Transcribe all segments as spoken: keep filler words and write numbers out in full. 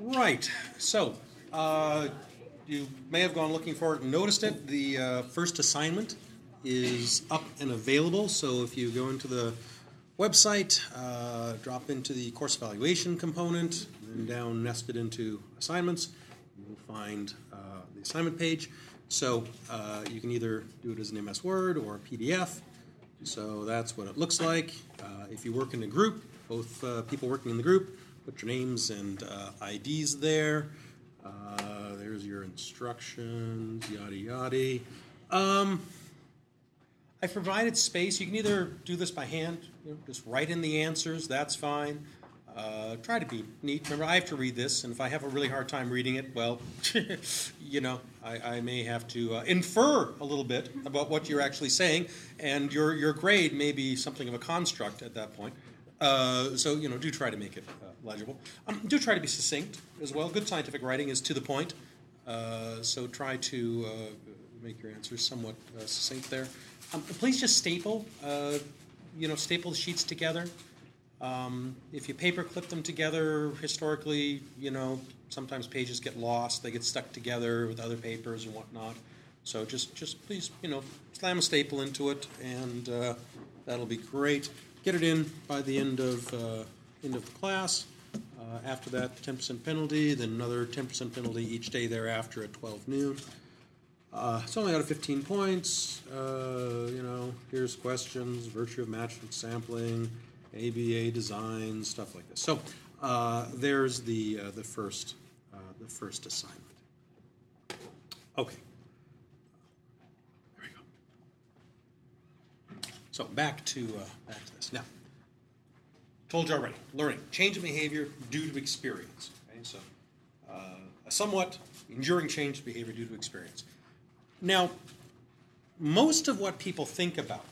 Right. So, uh, you may have gone looking for it and noticed it. The uh, first assignment is up and available. So if you go into the website, uh, drop into the course evaluation component, and then down nested into assignments, you will find uh, the assignment page. So uh, you can either do it as an M S Word or a P D F. So that's what it looks like. Uh, if you work in a group, both uh, people working in the group, put your names and uh, I Ds there. Uh, there's your instructions, yada yada. Um, I provided space. You can either do this by hand, you know, just write in the answers. That's fine. Uh, try to be neat. Remember, I have to read this, and if I have a really hard time reading it, well, you know, I, I may have to uh, infer a little bit about what you're actually saying, and your your grade may be something of a construct at that point. Uh, so, you know, do try to make it uh, legible. Um, do try to be succinct as well. Good scientific writing is to the point, uh, so try to uh, make your answers somewhat uh, succinct there. Um, please just staple, uh, you know, staple the sheets together. Um, if you paper clip them together, historically, you know, sometimes pages get lost. They get stuck together with other papers and whatnot. So just, just please, you know, slam a staple into it, and uh, that'll be great. Get it in by the end of uh, end of the class. Uh, after that, ten percent penalty, then another ten percent penalty each day thereafter at twelve noon. Uh, it's only out of fifteen points. Uh, you know, here's questions, virtue of matching sampling, A B A design, stuff like this. So uh, there's the uh, the first uh, the first assignment. Okay. There we go. So back to uh, back to this now. Told you already. Learning, change in behavior due to experience. Okay, so uh, a somewhat enduring change in behavior due to experience. Now, most of what people think about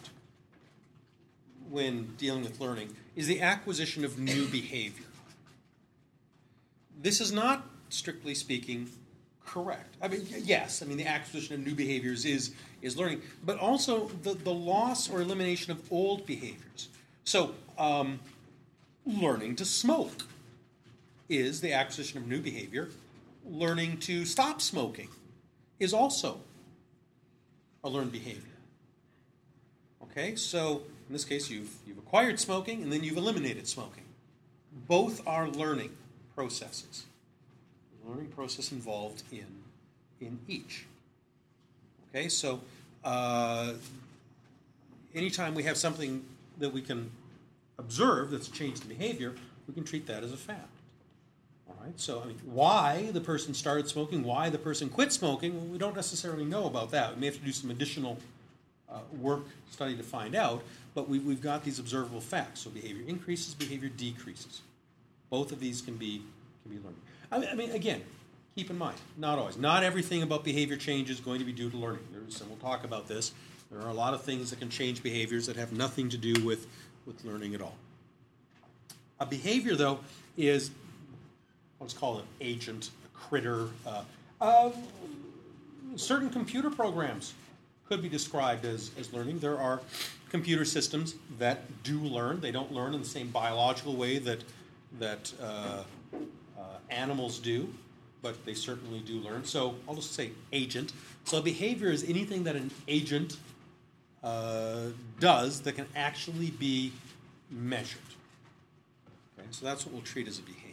when dealing with learning is the acquisition of new behavior. This is not, strictly speaking, correct. I mean, yes, I mean, the acquisition of new behaviors is, is learning, but also the, the loss or elimination of old behaviors. So, um, learning to smoke is the acquisition of new behavior. Learning to stop smoking is also a learned behavior. Okay, so in this case, you've, you've acquired smoking and then you've eliminated smoking. Both are learning processes. The learning process involved in, in each. Okay, so uh, anytime we have something that we can observe that's a change in behavior, we can treat that as a fact. All right, so I mean, why the person started smoking, why the person quit smoking, well, we don't necessarily know about that. We may have to do some additional uh, work, study to find out, but we, we've got these observable facts. So behavior increases, behavior decreases. Both of these can be can be learned. I mean, I mean, again, keep in mind, not always. Not everything about behavior change is going to be due to learning. There's, and we'll talk about this. There are a lot of things that can change behaviors that have nothing to do with, with learning at all. A behavior, though, is what's called an agent, a critter. Uh, uh, certain computer programs could be described as, as learning. There are computer systems that do learn. They don't learn in the same biological way that, that uh, uh, animals do, but they certainly do learn. So I'll just say agent. So a behavior is anything that an agent uh, does that can actually be measured. Okay, so that's what we'll treat as a behavior.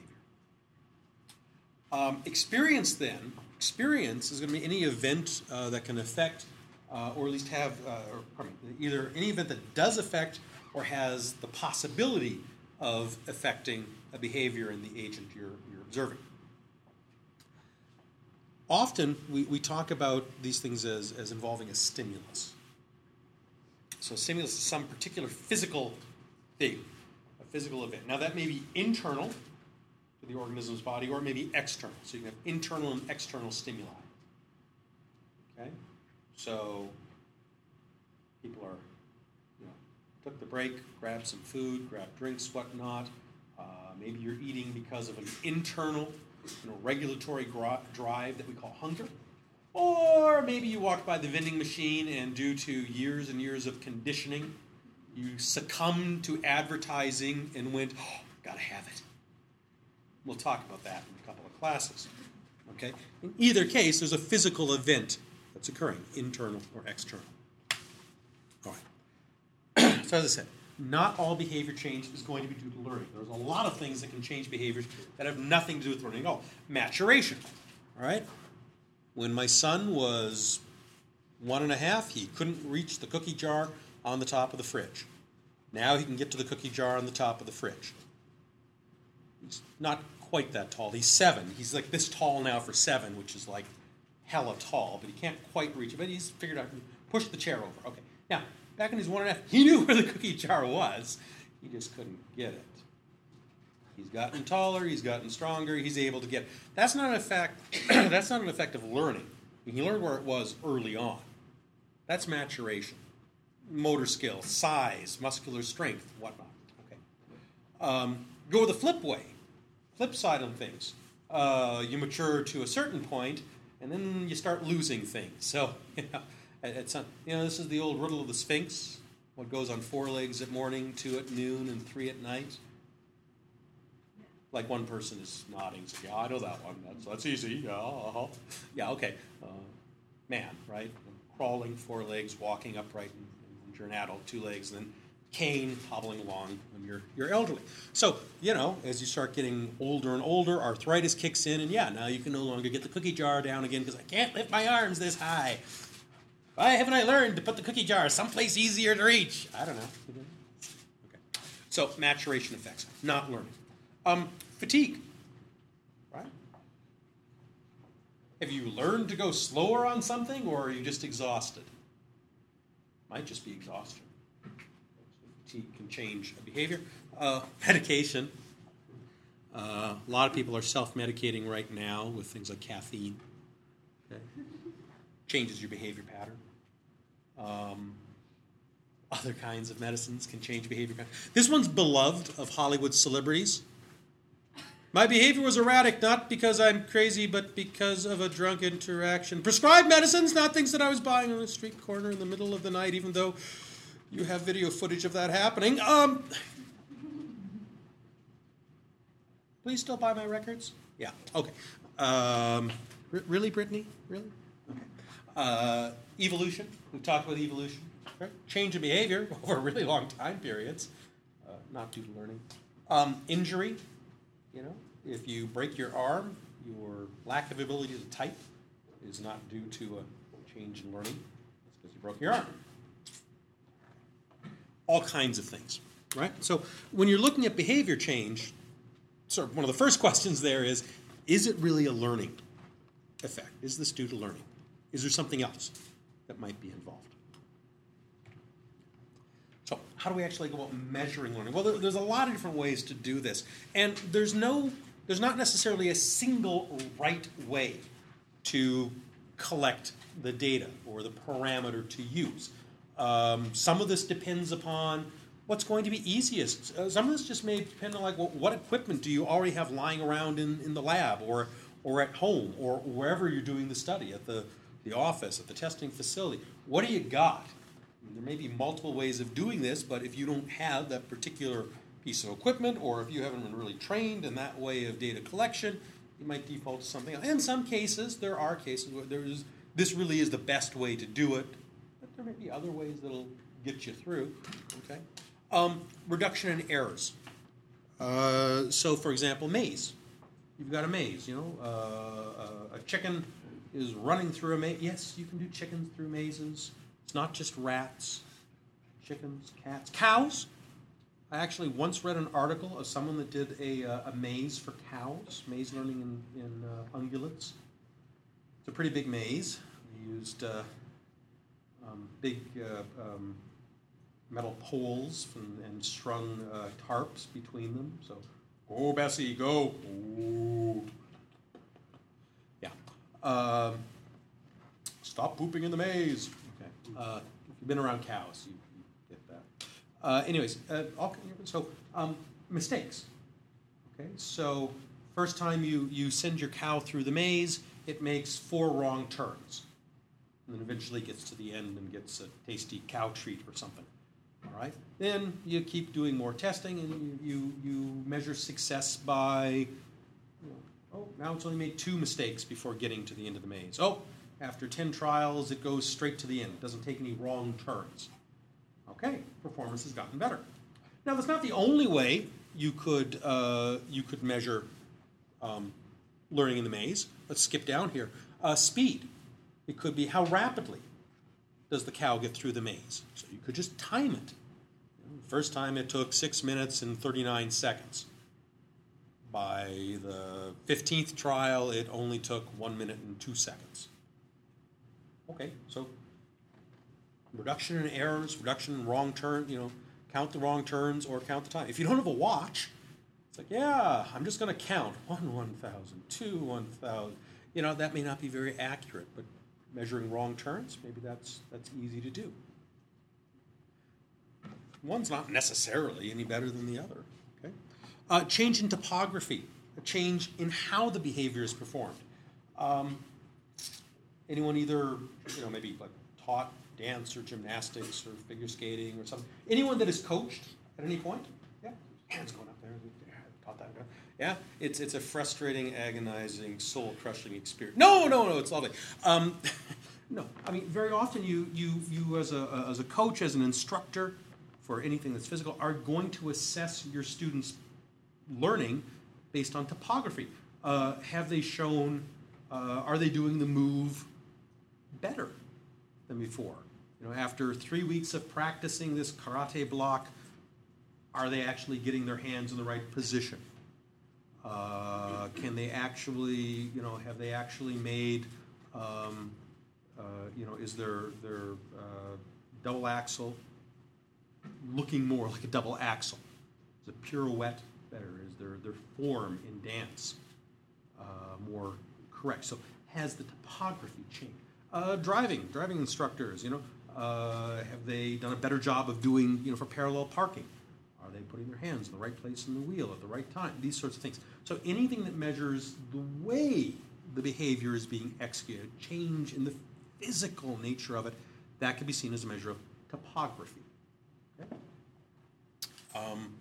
Um, experience, then, experience is going to be any event uh, that can affect uh, or at least have, uh, or, pardon me, either any event that does affect or has the possibility of affecting a behavior in the agent you're, you're observing. Often, we, we talk about these things as, as involving a stimulus. So stimulus is some particular physical thing, a physical event. Now, that may be internal to the organism's body, or it may be external. So you can have internal and external stimuli. Okay? So people are, you know, took the break, grabbed some food, grabbed drinks, whatnot. Uh, maybe you're eating because of an internal, you know, regulatory gro- drive that we call hunger. Or maybe you walked by the vending machine and due to years and years of conditioning, you succumbed to advertising and went, oh, gotta have it. We'll talk about that in a couple of classes. Okay? In either case, there's a physical event that's occurring, internal or external. All right. So as I said, not all behavior change is going to be due to learning. There's a lot of things that can change behaviors that have nothing to do with learning at all. Maturation. All right? When my son was one and a half, he couldn't reach the cookie jar on the top of the fridge. Now he can get to the cookie jar on the top of the fridge. He's not quite that tall. He's seven. He's like this tall now for seven, which is like hella tall, but he can't quite reach it. But he's figured out, push the chair over. Okay. Now, back when he was one and a half, he knew where the cookie jar was. He just couldn't get it. He's gotten taller. He's gotten stronger. He's able to get it. That's not an effect. That's not an effect of learning. He learned where it was early on. That's maturation. Motor skill, size, muscular strength, whatnot. Okay. Um, go the flip way. Flip side on things. Uh, you mature to a certain point, and then you start losing things. So, you know, it's not, you know, this is the old riddle of the Sphinx. What goes on four legs at morning, two at noon, and three at night. Like one person is nodding. So, yeah, I know that one. That's, that's easy. Yeah, uh-huh. Yeah, okay. Uh, man, right? Crawling, four legs, walking upright, and, and you're an adult, two legs, and then cane, hobbling along when you're you're elderly. So, you know, as you start getting older and older, arthritis kicks in, and yeah, now you can no longer get the cookie jar down again because I can't lift my arms this high. Why haven't I learned to put the cookie jar someplace easier to reach? I don't know. Okay. So, maturation effects, not learning. Um, fatigue, right? Have you learned to go slower on something, or are you just exhausted? Might just be exhaustion. Fatigue can change a behavior. Uh, medication. Uh, a lot of people are self-medicating right now with things like caffeine. Okay. Changes your behavior pattern. Um, other kinds of medicines can change behavior pattern. This one's beloved of Hollywood celebrities. My behavior was erratic, not because I'm crazy, but because of a drug interaction. Prescribed medicines, not things that I was buying on a street corner in the middle of the night, even though you have video footage of that happening. Um, please still buy my records? Yeah, okay. Um, r- really, Brittany? Really? Okay. Uh, evolution. We've talked about evolution. Right? Change of behavior over really long time periods, uh, not due to learning. Um, injury. You know, if you break your arm, your lack of ability to type is not due to a change in learning. It's because you broke your arm. All kinds of things, right? So when you're looking at behavior change, sort of one of the first questions there is, is it really a learning effect? Is this due to learning? Is there something else that might be involved? So how do we actually go about measuring learning? Well, there, there's a lot of different ways to do this. And there's no, there's not necessarily a single right way to collect the data or the parameter to use. Um, some of this depends upon what's going to be easiest. Uh, some of this just may depend on like well, what equipment do you already have lying around in, in the lab or or at home or wherever you're doing the study, at the, the office, at the testing facility. What do you got? There may be multiple ways of doing this, but if you don't have that particular piece of equipment or if you haven't been really trained in that way of data collection, you might default to something else. In some cases, there are cases where there is, this really is the best way to do it, but there may be other ways that'll get you through. Okay, um, reduction in errors. Uh, so, for example, maze. You've got a maze, you know, uh, a chicken is running through a maze. Yes, you can do chickens through mazes. It's not just rats, chickens, cats, cows. I actually once read an article of someone that did a, uh, a maze for cows, maze learning in, in uh, ungulates. It's a pretty big maze. They used uh, um, big uh, um, metal poles and, and strung uh, tarps between them. So, go Bessie, go. Ooh. Yeah. Um, stop pooping in the maze. Uh, if you've been around cows, you, you get that. Uh, anyways, uh, all, so um, mistakes. Okay, so first time you, you send your cow through the maze, it makes four wrong turns. And then eventually gets to the end and gets a tasty cow treat or something. All right? Then you keep doing more testing and you, you, you measure success by now it's only made two mistakes before getting to the end of the maze. Oh, after ten trials, it goes straight to the end. It doesn't take any wrong turns. Okay, performance has gotten better. Now, that's not the only way you could, uh, you could measure um, learning in the maze. Let's skip down here. Uh, speed. It could be how rapidly does the cow get through the maze. So you could just time it. First time it took six minutes and thirty-nine seconds. By the fifteenth trial, it only took one minute and two seconds. Okay, so reduction in errors, reduction in wrong turn, you know, count the wrong turns or count the time. If you don't have a watch, it's like, yeah, I'm just going to count one, one thousand, two, one thousand. You know, that may not be very accurate, but measuring wrong turns, maybe that's that's easy to do. One's not necessarily any better than the other. Okay, uh, change in topography, a change in how the behavior is performed. Um, anyone either, you know, maybe like taught dance or gymnastics or figure skating or something? Anyone that is coached at any point? Yeah, hands going up there. Yeah, taught that. Yeah, it's it's a frustrating, agonizing, soul-crushing experience. No, no, no, it's lovely. Um, no, I mean, very often you you you as a as a coach, as an instructor for anything that's physical, are going to assess your students' learning based on topography. Uh, have they shown? Uh, are they doing the move better than before? You know, after three weeks of practicing this karate block, are they actually getting their hands in the right position? Uh, can they actually, you know, have they actually made, um, uh, you know, is their their uh, double axel looking more like a double axel? Is a pirouette better? Is their their form in dance uh, more correct? So has the topography changed? Uh, driving, driving instructors, you know, uh, have they done a better job of doing, you know, for parallel parking? Are they putting their hands in the right place in the wheel at the right time? These sorts of things. So anything that measures the way the behavior is being executed, change in the physical nature of it, that can be seen as a measure of topography. Okay? Um,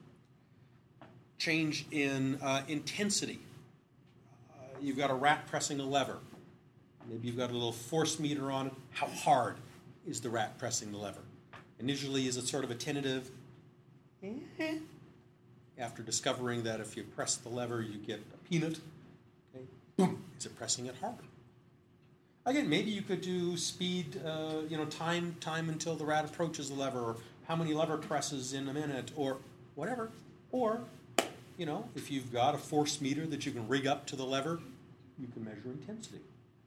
change in uh, intensity. Uh, you've got a rat pressing a lever. Maybe you've got a little force meter on it. How hard is the rat pressing the lever? Initially, is it sort of a tentative? Eh. After discovering that if you press the lever, you get a peanut. Okay. Boom. Is it pressing it harder? Again, maybe you could do speed, uh, you know, time, time until the rat approaches the lever, or how many lever presses in a minute, or whatever. Or, you know, if you've got a force meter that you can rig up to the lever, you can measure intensity.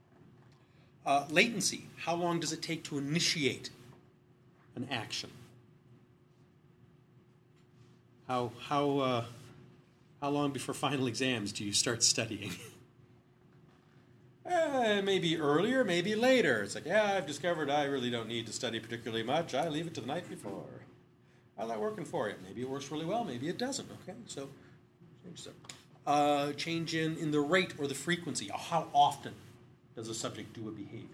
Uh, latency. How long does it take to initiate an action? How how uh, how long before final exams do you start studying? eh, maybe earlier, maybe later. It's like, yeah, I've discovered I really don't need to study particularly much. I leave it to the night before. How's that working for you? Maybe it works really well. Maybe it doesn't. Okay, so change, uh, change in, in the rate or the frequency. How often does a subject do a behavior?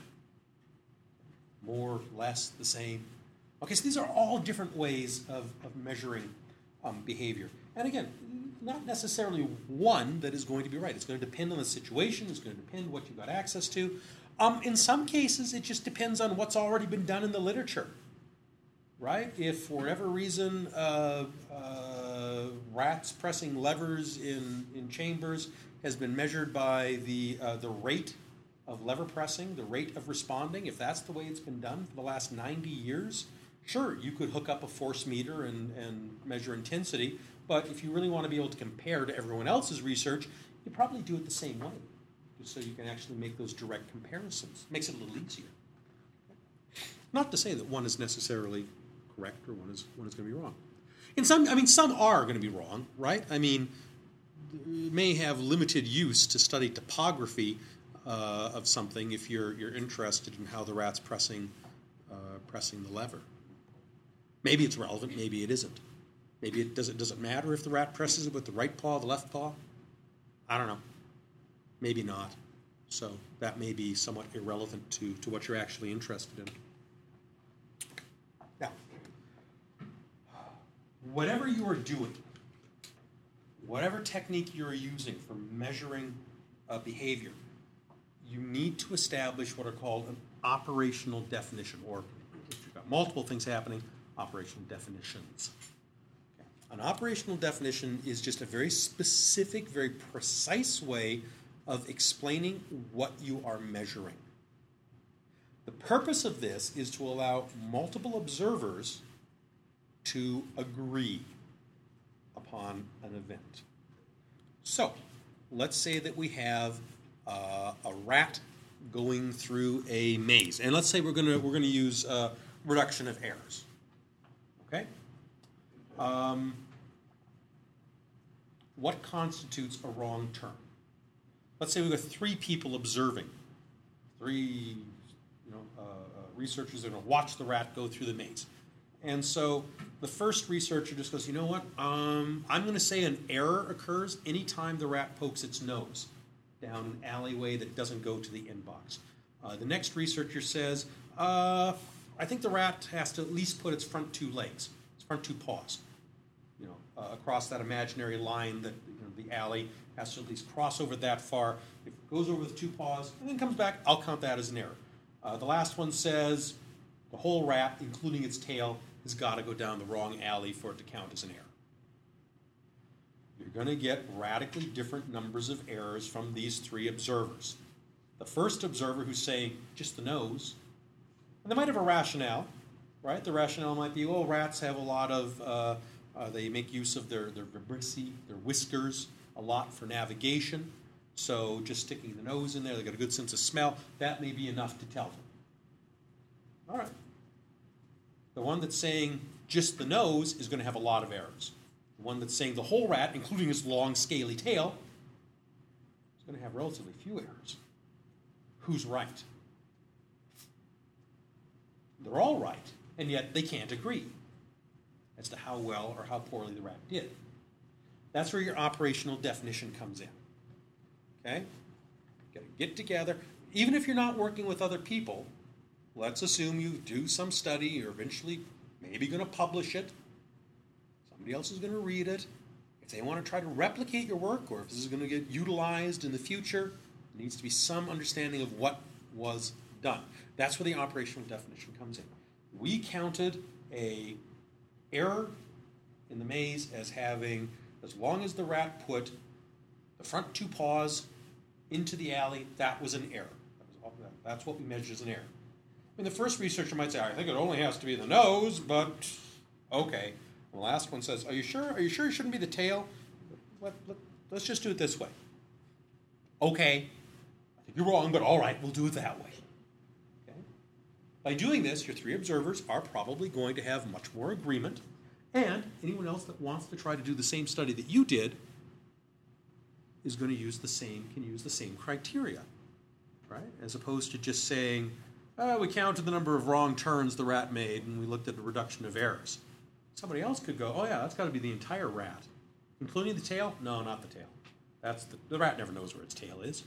More, less, the same? Okay, so these are all different ways of, of measuring um, behavior. And again, not necessarily one that is going to be right. It's going to depend on the situation. It's going to depend what you've got access to. Um, in some cases, it just depends on what's already been done in the literature, right? If for whatever reason uh, uh, rats pressing levers in, in chambers has been measured by the uh, the rate of lever pressing, the rate of responding, if that's the way it's been done for the last ninety years, sure, you could hook up a force meter and, and measure intensity, but if you really want to be able to compare to everyone else's research, you probably do it the same way, just so you can actually make those direct comparisons. Makes it a little easier. Not to say that one is necessarily correct or one is one is going to be wrong. In some, I mean, some are going to be wrong, right? I mean, it may have limited use to study topography Uh, of something if you're you're interested in how the rat's pressing uh, pressing the lever. Maybe it's relevant, maybe it isn't. Maybe it does it doesn't matter if the rat presses it with the right paw, the left paw. I don't know. Maybe not. So that may be somewhat irrelevant to, to what you're actually interested in. Now, whatever you are doing, whatever technique you're using for measuring uh, behavior, you need to establish what are called an operational definition, or if you've got multiple things happening, operational definitions. Okay. An operational definition is just a very specific, very precise way of explaining what you are measuring. The purpose of this is to allow multiple observers to agree upon an event. So, let's say that we have uh, a rat going through a maze, and let's say we're going to we're going to use uh, reduction of errors. Okay. Um, what constitutes a wrong turn? Let's say we've got three people observing, three you know uh, uh, researchers that are going to watch the rat go through the maze. And so the first researcher just goes, you know what, um, I'm going to say an error occurs anytime the rat pokes its nose down an alleyway that doesn't go to the inbox. Uh, the next researcher says, uh, I think the rat has to at least put its front two legs, its front two paws, you know, uh, across that imaginary line that you know, the alley has to at least cross over that far. If it goes over with two paws and then comes back, I'll count that as an error. Uh, the last one says the whole rat, including its tail, has got to go down the wrong alley for it to count as an error. You're going to get radically different numbers of errors from these three observers. The first observer who's saying just the nose, and they might have a rationale, right? The rationale might be, oh, rats have a lot of, uh, uh, they make use of their, their vibrissae, their whiskers, a lot for navigation. So just sticking the nose in there, they've got a good sense of smell. That may be enough to tell them. All right. The one that's saying just the nose is going to have a lot of errors. The one that's saying the whole rat, including its long, scaly tail, is going to have relatively few errors. Who's right? They're all right, and yet they can't agree as to how well or how poorly the rat did. That's where your operational definition comes in. Okay? You've got to get together. Even if you're not working with other people, let's assume you do some study, you're eventually maybe going to publish it. Somebody else is going to read it. If they want to try to replicate your work, or if this is going to get utilized in the future, there needs to be some understanding of what was done. That's where the operational definition comes in. We counted a error in the maze as having, as long as the rat put the front two paws into the alley, that was an error. That was all, that's what we measured as an error. I mean, the first researcher might say, I think it only has to be the nose, but okay. And the last one says, are you sure? Are you sure it shouldn't be the tail? Let, let, let's just do it this way. Okay. I think you're wrong, but all right, we'll do it that way. Okay? By doing this, your three observers are probably going to have much more agreement, and anyone else that wants to try to do the same study that you did is going to use the same, can use the same criteria, right? As opposed to just saying, Uh, we counted the number of wrong turns the rat made, and we looked at the reduction of errors. Somebody else could go, oh yeah, that's got to be the entire rat. Including the tail? No, not the tail. That's the, the rat never knows where its tail is.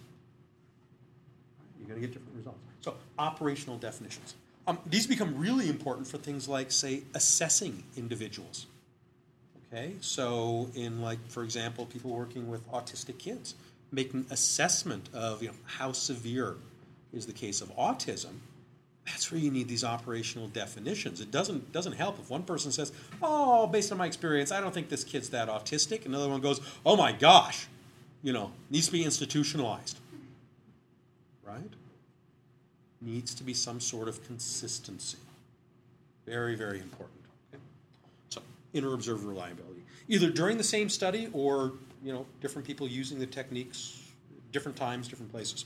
You're going to get different results. So, operational definitions. Um, these become really important for things like, say, assessing individuals. Okay, so in, like, for example, people working with autistic kids, making assessment of, you know, how severe is the case of autism. That's where you need these operational definitions. It doesn't doesn't help if one person says, oh, based on my experience, I don't think this kid's that autistic. Another one goes, oh my gosh, you know, needs to be institutionalized. Right? Needs to be some sort of consistency. Very, very important. Okay? So, inter-observer reliability. Either during the same study or, you know, different people using the techniques, different times, different places.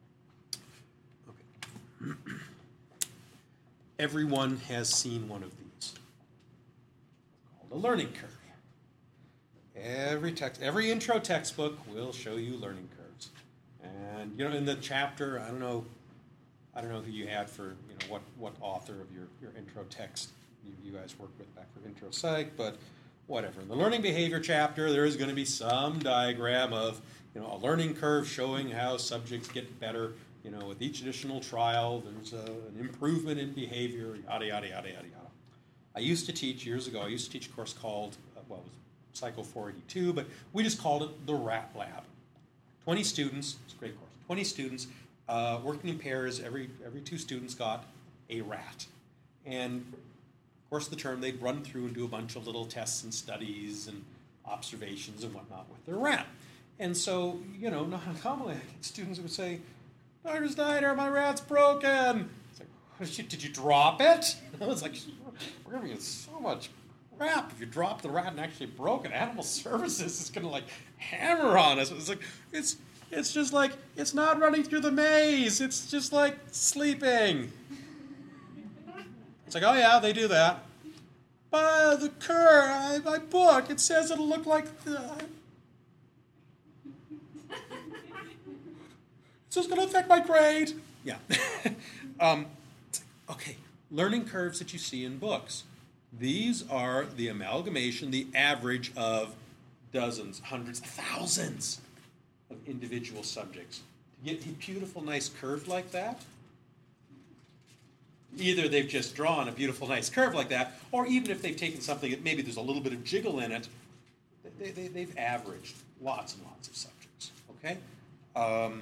Okay. Everyone has seen one of these. It's called a learning curve. Every text, every intro textbook will show you learning curves. And you know, in the chapter, I don't know, I don't know who you had for, you know, what, what author of your, your intro text you, you guys worked with back for intro psych, but whatever. In the learning behavior chapter, there is going to be some diagram of, you know, a learning curve showing how subjects get better. You know, with each additional trial, there's a, an improvement in behavior, yada, yada, yada, yada, yada. I used to teach, years ago, I used to teach a course called, uh, well, it was Psycho four eighty-two, but we just called it the Rat Lab. twenty students, it's a great course, twenty students, uh, working in pairs, every, every two students got a rat. And of course, the term, they'd run through and do a bunch of little tests and studies and observations and whatnot with their rat. And so, you know, not uncommonly, I get students would say, Doctor Snyder, my rat's broken. It's like, oh, shit, did you drop it? I was like, we're going to get so much crap if you drop the rat and actually broke it. Animal Services is going to, like, hammer on us. It's like, it's, it's just like, it's not running through the maze. It's just like sleeping. It's like, oh yeah, they do that. But the cur, my book, it says it'll look like the... Is this going to affect my grade? Yeah. um, okay, learning curves that you see in books. These are the amalgamation, the average of dozens, hundreds, thousands of individual subjects. To get a beautiful, nice curve like that, either they've just drawn a beautiful, nice curve like that, or even if they've taken something that maybe there's a little bit of jiggle in it, they, they, they've averaged lots and lots of subjects, okay? Um,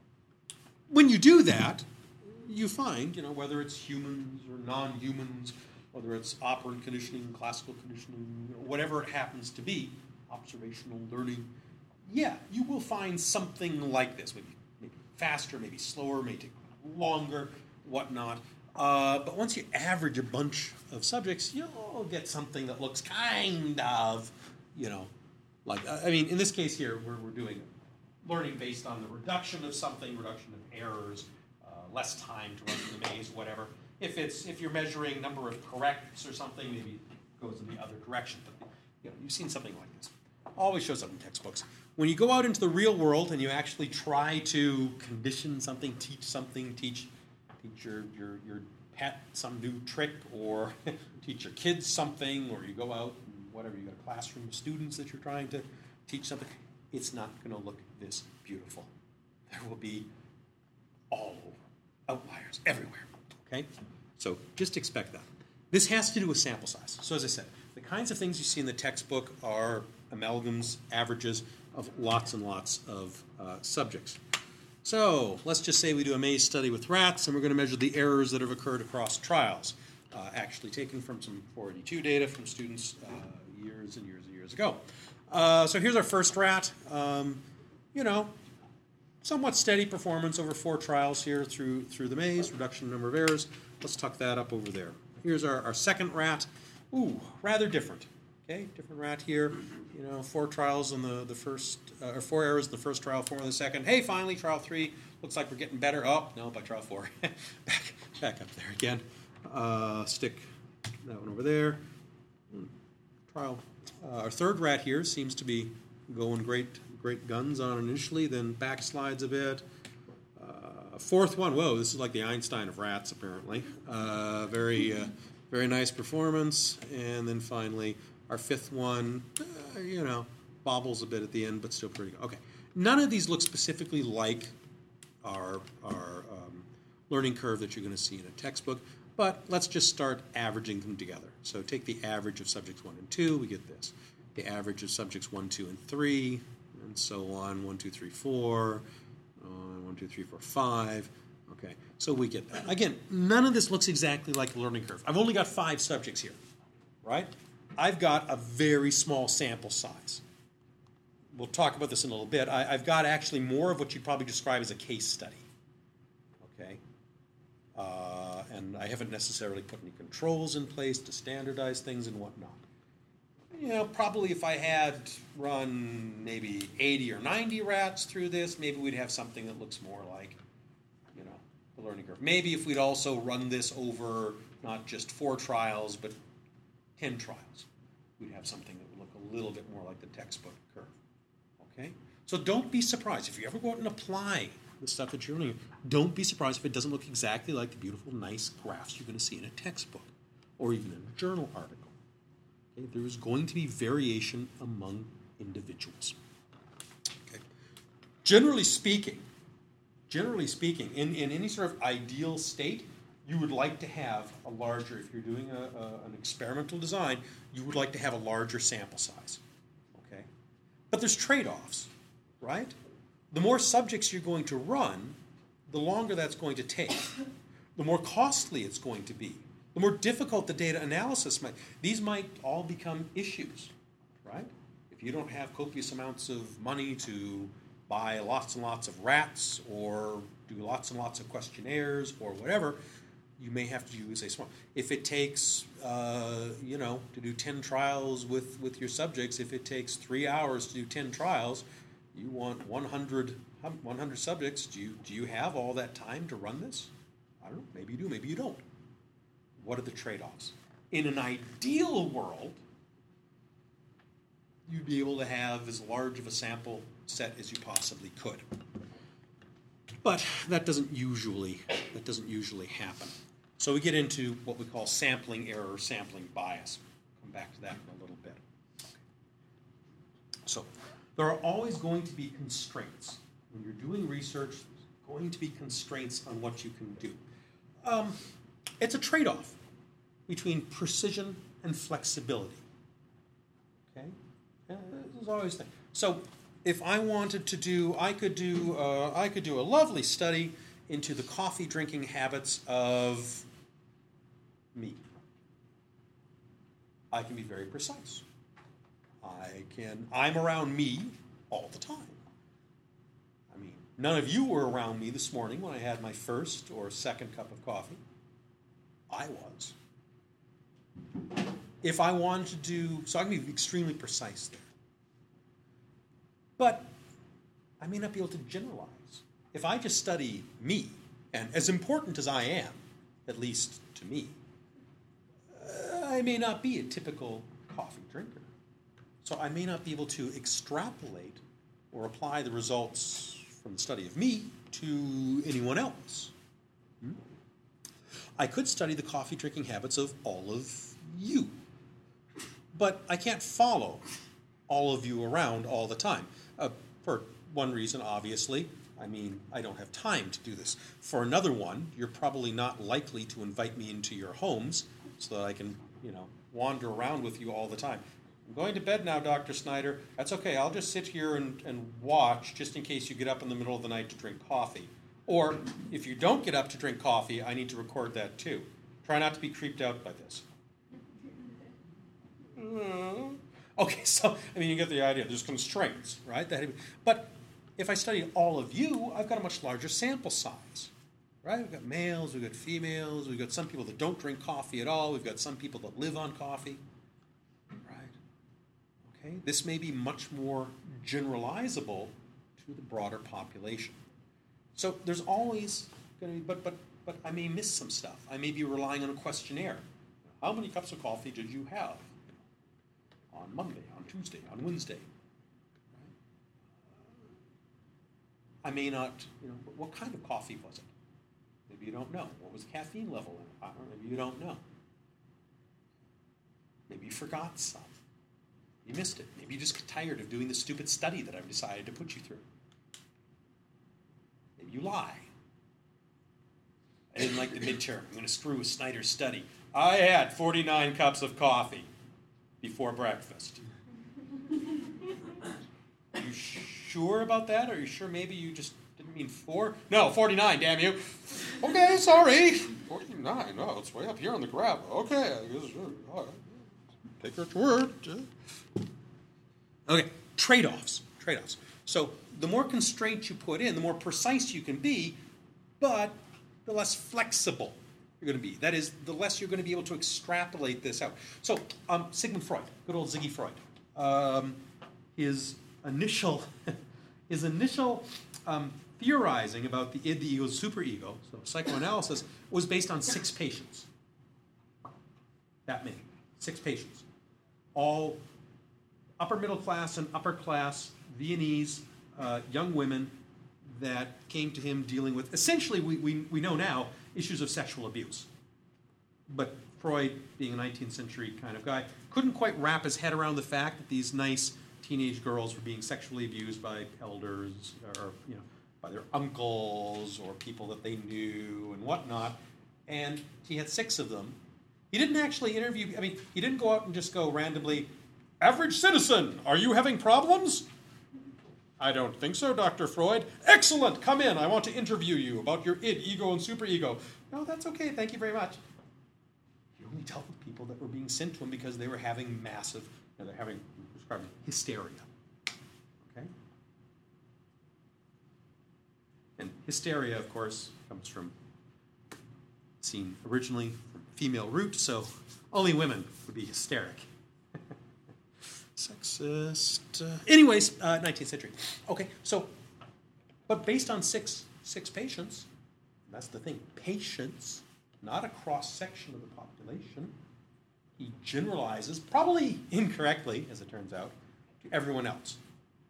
when you do that, you find, you know, whether it's humans or non-humans, whether it's operant conditioning, classical conditioning, you know, whatever it happens to be, observational learning, yeah, you will find something like this, maybe, maybe faster, maybe slower, may take longer, whatnot. Uh, but once you average a bunch of subjects, you'll get something that looks kind of, you know, like, I mean, in this case here, we're, we're doing learning based on the reduction of something, reduction of errors, uh, less time to run through the maze, whatever. If it's if you're measuring number of corrects or something, maybe it goes in the other direction. But you know, you've seen something like this. Always shows up in textbooks. When you go out into the real world and you actually try to condition something, teach something, teach teach your, your, your pet some new trick, or teach your kids something, or you go out and whatever, you got a classroom of students that you're trying to teach something, it's not going to look this beautiful. There will be all over, outliers everywhere, okay? So just expect that. This has to do with sample size. So as I said, the kinds of things you see in the textbook are amalgams, averages of lots and lots of uh, subjects. So let's just say we do a maze study with rats, and we're going to measure the errors that have occurred across trials, uh, actually taken from some four eighty-two data from students uh, years and years and years ago. Uh, so here's our first rat. Um, you know, somewhat steady performance over four trials here through through the maze, reduction in number of errors. Let's tuck that up over there. Here's our, our second rat. Ooh, rather different. Okay, different rat here. You know, four trials in the, the first, uh, or four errors in the first trial, four in the second. Hey, finally, trial three. Looks like we're getting better. Oh, no, by trial four. back, back up there again. Uh, stick that one over there. Trial. Uh, our third rat here seems to be going great, great guns on initially, then backslides a bit. Uh, fourth one, whoa, this is like the Einstein of rats, apparently. Uh, very, uh, very nice performance. And then finally, our fifth one, uh, you know, bobbles a bit at the end, but still pretty good. Okay, none of these look specifically like our, our um, learning curve that you're going to see in a textbook, but let's just start averaging them together. So take the average of subjects one and two, we get this. The average of subjects one, two, and three, and so on, one, two, three, four, uh, one, two, three, four, five. Okay, so we get that. Again, none of this looks exactly like the learning curve. I've only got five subjects here, right? I've got a very small sample size. We'll talk about this in a little bit. I, I've got actually more of what you'd probably describe as a case study. Okay? Uh, and I haven't necessarily put any controls in place to standardize things and whatnot. You know, probably if I had run maybe eighty or ninety rats through this, maybe we'd have something that looks more like, you know, the learning curve. Maybe if we'd also run this over not just four trials, but ten trials, we'd have something that would look a little bit more like the textbook curve. Okay? So don't be surprised. If you ever go out and apply the stuff that you're learning, don't be surprised if it doesn't look exactly like the beautiful, nice graphs you're going to see in a textbook or even in a journal article. Okay? There is going to be variation among individuals. Okay? Generally speaking, generally speaking, in, in any sort of ideal state, you would like to have a larger, if you're doing a, a, an experimental design, you would like to have a larger sample size, okay? But there's trade-offs, right? The more subjects you're going to run, the longer that's going to take. The more costly it's going to be. The more difficult the data analysis might. These might all become issues, right? If you don't have copious amounts of money to buy lots and lots of rats or do lots and lots of questionnaires or whatever, you may have to use a small. If it takes, uh, you know, to do ten trials with, with your subjects, if it takes three hours to do ten trials, you want one hundred, one hundred subjects. Do you, do you have all that time to run this? I don't know. Maybe you do, maybe you don't. What are the trade-offs? In an ideal world, you'd be able to have as large of a sample set as you possibly could. But that doesn't usually, that doesn't usually happen. So we get into what we call sampling error or sampling bias. Come back to that in a little bit. So there are always going to be constraints. When you're doing research, there's going to be constraints on what you can do. Um, it's a trade-off between precision and flexibility. Okay? Uh, there's always thing. So if I wanted to do, I could do, uh, I could do a lovely study into the coffee drinking habits of me. I can be very precise. I can, I'm around me all the time. I mean, none of you were around me this morning when I had my first or second cup of coffee. I was. If I wanted to do, so I can be extremely precise there. But I may not be able to generalize. If I just study me, and as important as I am, at least to me, uh, I may not be a typical coffee drinker. So I may not be able to extrapolate or apply the results from the study of me to anyone else. Hmm? I could study the coffee drinking habits of all of you, but I can't follow all of you around all the time. Uh, for one reason, obviously, I mean, I don't have time to do this. For another one, you're probably not likely to invite me into your homes so that I can, you know, wander around with you all the time. I'm going to bed now, Doctor Snyder. That's okay. I'll just sit here and, and watch just in case you get up in the middle of the night to drink coffee. Or if you don't get up to drink coffee, I need to record that too. Try not to be creeped out by this. Mm. Okay, so, I mean, you get the idea. There's constraints, right? That, but if I study all of you, I've got a much larger sample size, right? We've got males, we've got females, we've got some people that don't drink coffee at all, we've got some people that live on coffee, right? Okay, this may be much more generalizable to the broader population. So there's always going to be, but, but, but I may miss some stuff. I may be relying on a questionnaire. How many cups of coffee did you have on Monday, on Tuesday, on Wednesday? I may not, you know, what kind of coffee was it? Maybe you don't know. What was the caffeine level in it? I don't know. Maybe you don't know. Maybe you forgot some. You missed it. Maybe you just got tired of doing the stupid study that I've decided to put you through. Maybe you lie. I didn't like the midterm. I'm going to screw with Snyder's study. I had forty-nine cups of coffee before breakfast. Are you sure about that? Are you sure maybe you just didn't mean four? No, forty-nine, damn you. Okay, sorry. forty-nine. Oh, it's way up here on the graph. Okay. I guess, uh, take her to word. Okay, trade-offs. Trade-offs. So the more constraints you put in, the more precise you can be, but the less flexible you're going to be. That is, the less you're going to be able to extrapolate this out. So um, Sigmund Freud, good old Ziggy Freud, um, his initial, his initial um, theorizing about the id, the ego, superego, so psychoanalysis, was based on six patients. That many, six patients, all upper middle class and upper class Viennese uh, young women that came to him dealing with, essentially, we, we, we know now, issues of sexual abuse. But Freud, being a nineteenth century kind of guy, couldn't quite wrap his head around the fact that these nice teenage girls were being sexually abused by elders or, you know, by their uncles or people that they knew and whatnot. And he had six of them. He didn't actually interview, I mean, he didn't go out and just go randomly, average citizen, are you having problems? I don't think so, Doctor Freud. Excellent! Come in. I want to interview you about your id, ego, and superego. No, that's okay. Thank you very much. He only dealt with people that were being sent to him because they were having massive, you know, they're having, described hysteria. Okay? And hysteria, of course, comes from, seen originally from female root, so only women would be hysteric. Sexist. Uh, anyways, uh, nineteenth century. Okay, so, but based on six six patients, that's the thing, patients, not a cross-section of the population, he generalizes, probably incorrectly, as it turns out, to everyone else.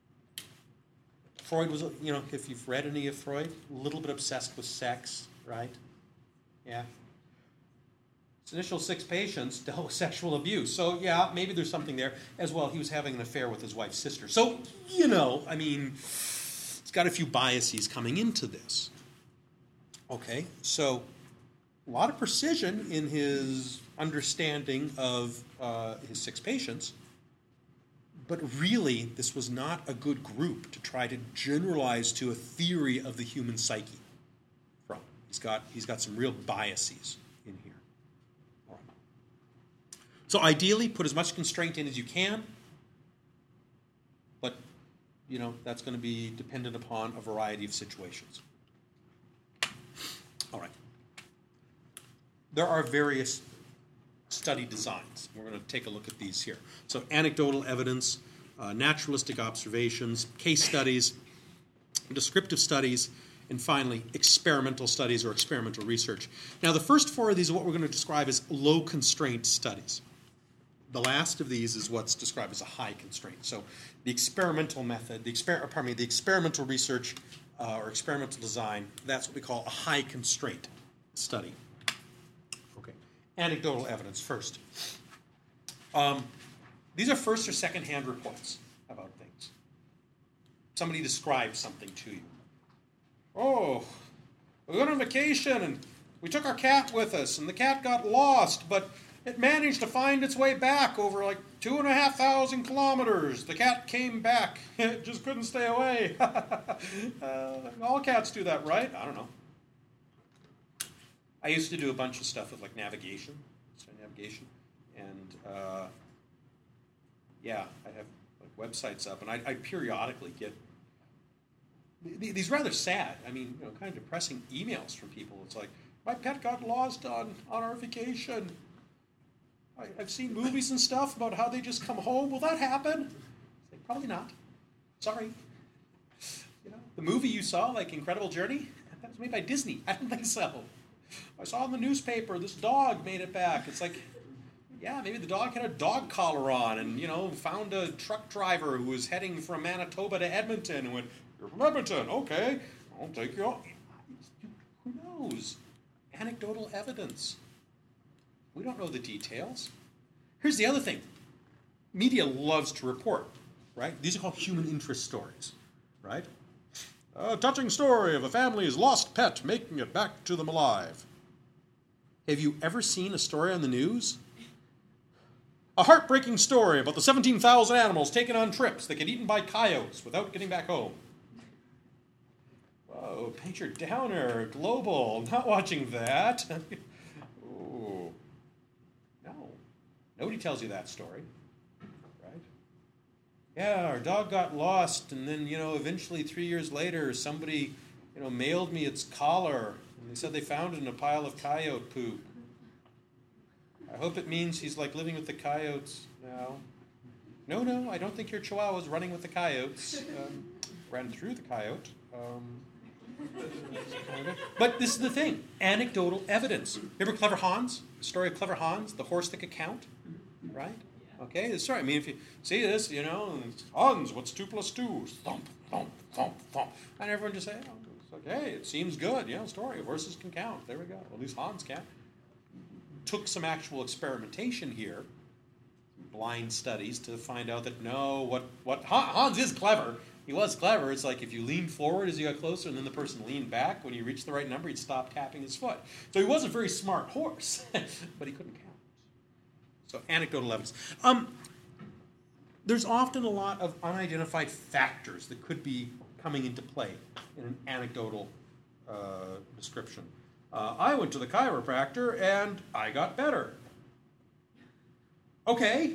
Freud was, you know, if you've read any of Freud, a little bit obsessed with sex, right? Yeah. His initial six patients dealt with sexual abuse. So, yeah, maybe there's something there. As well, he was having an affair with his wife's sister. So, you know, I mean, it's got a few biases coming into this. Okay, so a lot of precision in his understanding of uh, his six patients. But really, this was not a good group to try to generalize to a theory of the human psyche from. He's got, he's got some real biases in here. So ideally, put as much constraint in as you can, but, you know, that's going to be dependent upon a variety of situations. All right. There are various study designs. We're going to take a look at these here. So anecdotal evidence, uh, naturalistic observations, case studies, descriptive studies, and finally, experimental studies or experimental research. Now, the first four of these are what we're going to describe as low-constraint studies. The last of these is what's described as a high constraint. So the experimental method, the exper- pardon me, the experimental research uh, or experimental design, that's what we call a high constraint study. Okay. Anecdotal evidence first. Um, these are first or second-hand reports about things. Somebody describes something to you. Oh, we went on vacation and we took our cat with us and the cat got lost, but it managed to find its way back over like two and a half thousand kilometers. The cat came back. It just couldn't stay away. uh, all cats do that, right? I don't know. I used to do a bunch of stuff with like navigation, navigation, and uh, yeah, I have like websites up, and I, I periodically get these rather sad, I mean, you know, kind of depressing emails from people. It's like, my pet got lost on, on our vacation. I, I've seen movies and stuff about how they just come home. Will that happen? Like, probably not. Sorry. You know, the movie you saw, like Incredible Journey, that was made by Disney. I don't think so. I saw in the newspaper this dog made it back. It's like, yeah, maybe the dog had a dog collar on and, you know, found a truck driver who was heading from Manitoba to Edmonton and went, you're from Edmonton, okay, I'll take you out. Who knows? Anecdotal evidence. We don't know the details. Here's the other thing. Media loves to report, right? These are called human interest stories, right? A touching story of a family's lost pet making it back to them alive. Have you ever seen a story on the news? A heartbreaking story about the seventeen thousand animals taken on trips that get eaten by coyotes without getting back home. Whoa, Painter Downer, Global, not watching that. Oh, no. Nobody tells you that story, right? Yeah, our dog got lost, and then, you know, eventually three years later, somebody, you know, mailed me its collar, and they said they found it in a pile of coyote poop. I hope it means he's, like, living with the coyotes now. No, no, I don't think your Chihuahua's running with the coyotes. Um, ran through the coyote. Um... But this is the thing, anecdotal evidence. Remember Clever Hans? The story of Clever Hans, the horse that could count? Right? Okay, the story. I mean, if you see this, you know, Hans, what's two plus two? Thump, thump, thump, thump. And everyone just say, oh, it's like, hey, it seems good. You know, story, horses can count. There we go. Well, at least Hans can. Took some actual experimentation here, blind studies, to find out that no, what, what Hans is clever. He was clever. It's like if you leaned forward as you got closer and then the person leaned back, when you reached the right number, he'd stop tapping his foot. So he was a very smart horse, but he couldn't count. So anecdotal evidence. Um, there's often a lot of unidentified factors that could be coming into play in an anecdotal uh, description. Uh, I went to the chiropractor and I got better. Okay.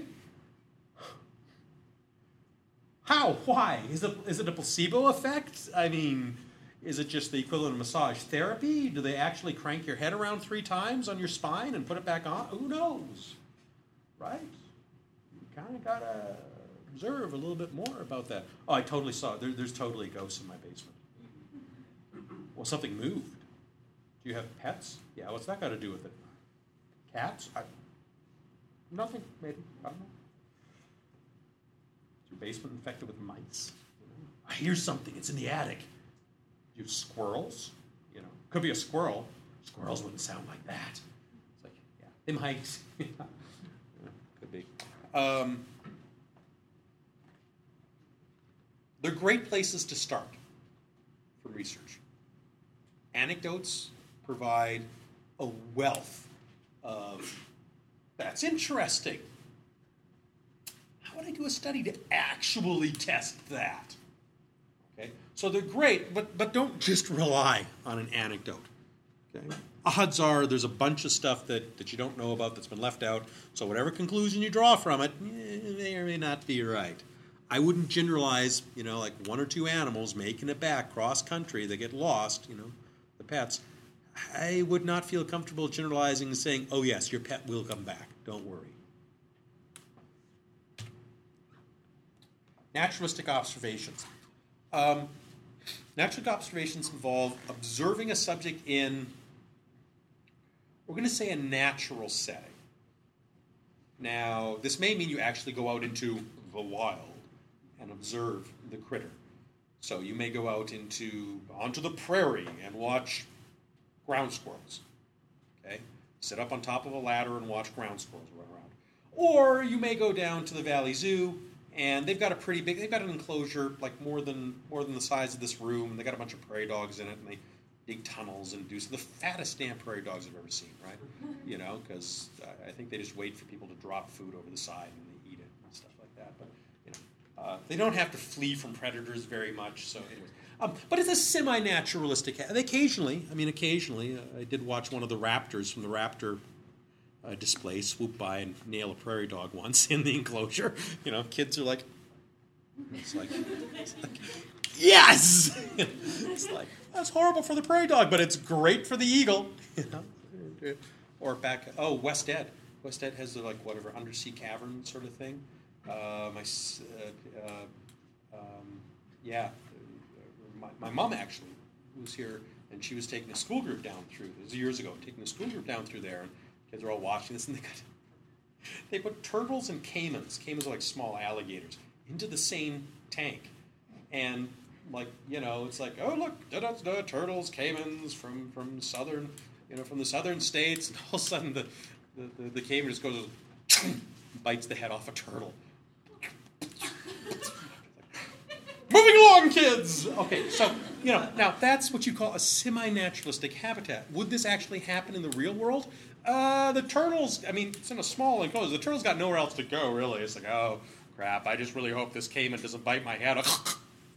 How? Why? Is it, is it a placebo effect? I mean, is it just the equivalent of massage therapy? Do they actually crank your head around three times on your spine and put it back on? Who knows? Right? You kind of got to observe a little bit more about that. Oh, I totally saw it. There, there's totally ghosts in my basement. Well, something moved. Do you have pets? Yeah, what's that got to do with it? Cats? I, nothing, maybe. I don't know. Is your basement infected with mice? I hear something. It's in the attic. Do you have squirrels? You know, could be a squirrel. Squirrels wouldn't sound like that. It's like, yeah, they might. Yeah, could be. Um, they're great places to start for research. Anecdotes provide a wealth of, that's interesting. How would I do a study to actually test that? Okay, so they're great, but, but don't just rely on an anecdote. Okay? Odds are there's a bunch of stuff that, that you don't know about that's been left out, so whatever conclusion you draw from it may or may not be right. I wouldn't generalize, you know, like one or two animals making it back cross-country, they get lost, you know, the pets. I would not feel comfortable generalizing and saying, oh yes, your pet will come back, don't worry. Naturalistic observations. Um, naturalistic observations involve observing a subject in, we're going to say, a natural setting. Now, this may mean you actually go out into the wild and observe the critter. So you may go out into onto the prairie and watch ground squirrels. Okay? Sit up on top of a ladder and watch ground squirrels run around. Or you may go down to the Valley Zoo, and they've got a pretty big, they've got an enclosure like more than more than the size of this room, and they got a bunch of prairie dogs in it, and they dig tunnels and do so. The fattest damn prairie dogs I've ever seen, right? You know, because I think they just wait for people to drop food over the side and they eat it and stuff like that. But you know, uh, they don't have to flee from predators very much. So, anyways, um, but it's a semi-naturalistic. And occasionally, I mean, occasionally, uh, I did watch one of the raptors from the raptor uh, display swoop by and nail a prairie dog once in the enclosure. You know, kids are like, it's like, it's like yes. It's like, that's horrible for the prairie dog, but it's great for the eagle. You know? Or back, oh, West Ed. West Ed has the, like, whatever, undersea cavern sort of thing. Uh, my, uh, uh, um, yeah, my, my mom actually was here, and she was taking a school group down through, this was years ago, taking a school group down through there, and kids are all watching this, and they got, they put turtles and caimans, caimans are like small alligators, into the same tank. And like, you know, it's like, oh, look, da-da-da, turtles, caimans from, from southern, you know, from the southern states, and all of a sudden the, the, the, the caiman just goes, bites the head off a turtle. Moving along, kids! Okay, so, you know, now that's what you call a semi-naturalistic habitat. Would this actually happen in the real world? Uh, the turtles, I mean, it's in a small enclosure. The turtle's got nowhere else to go, really. It's like, oh, crap, I just really hope this caiman doesn't bite my head off.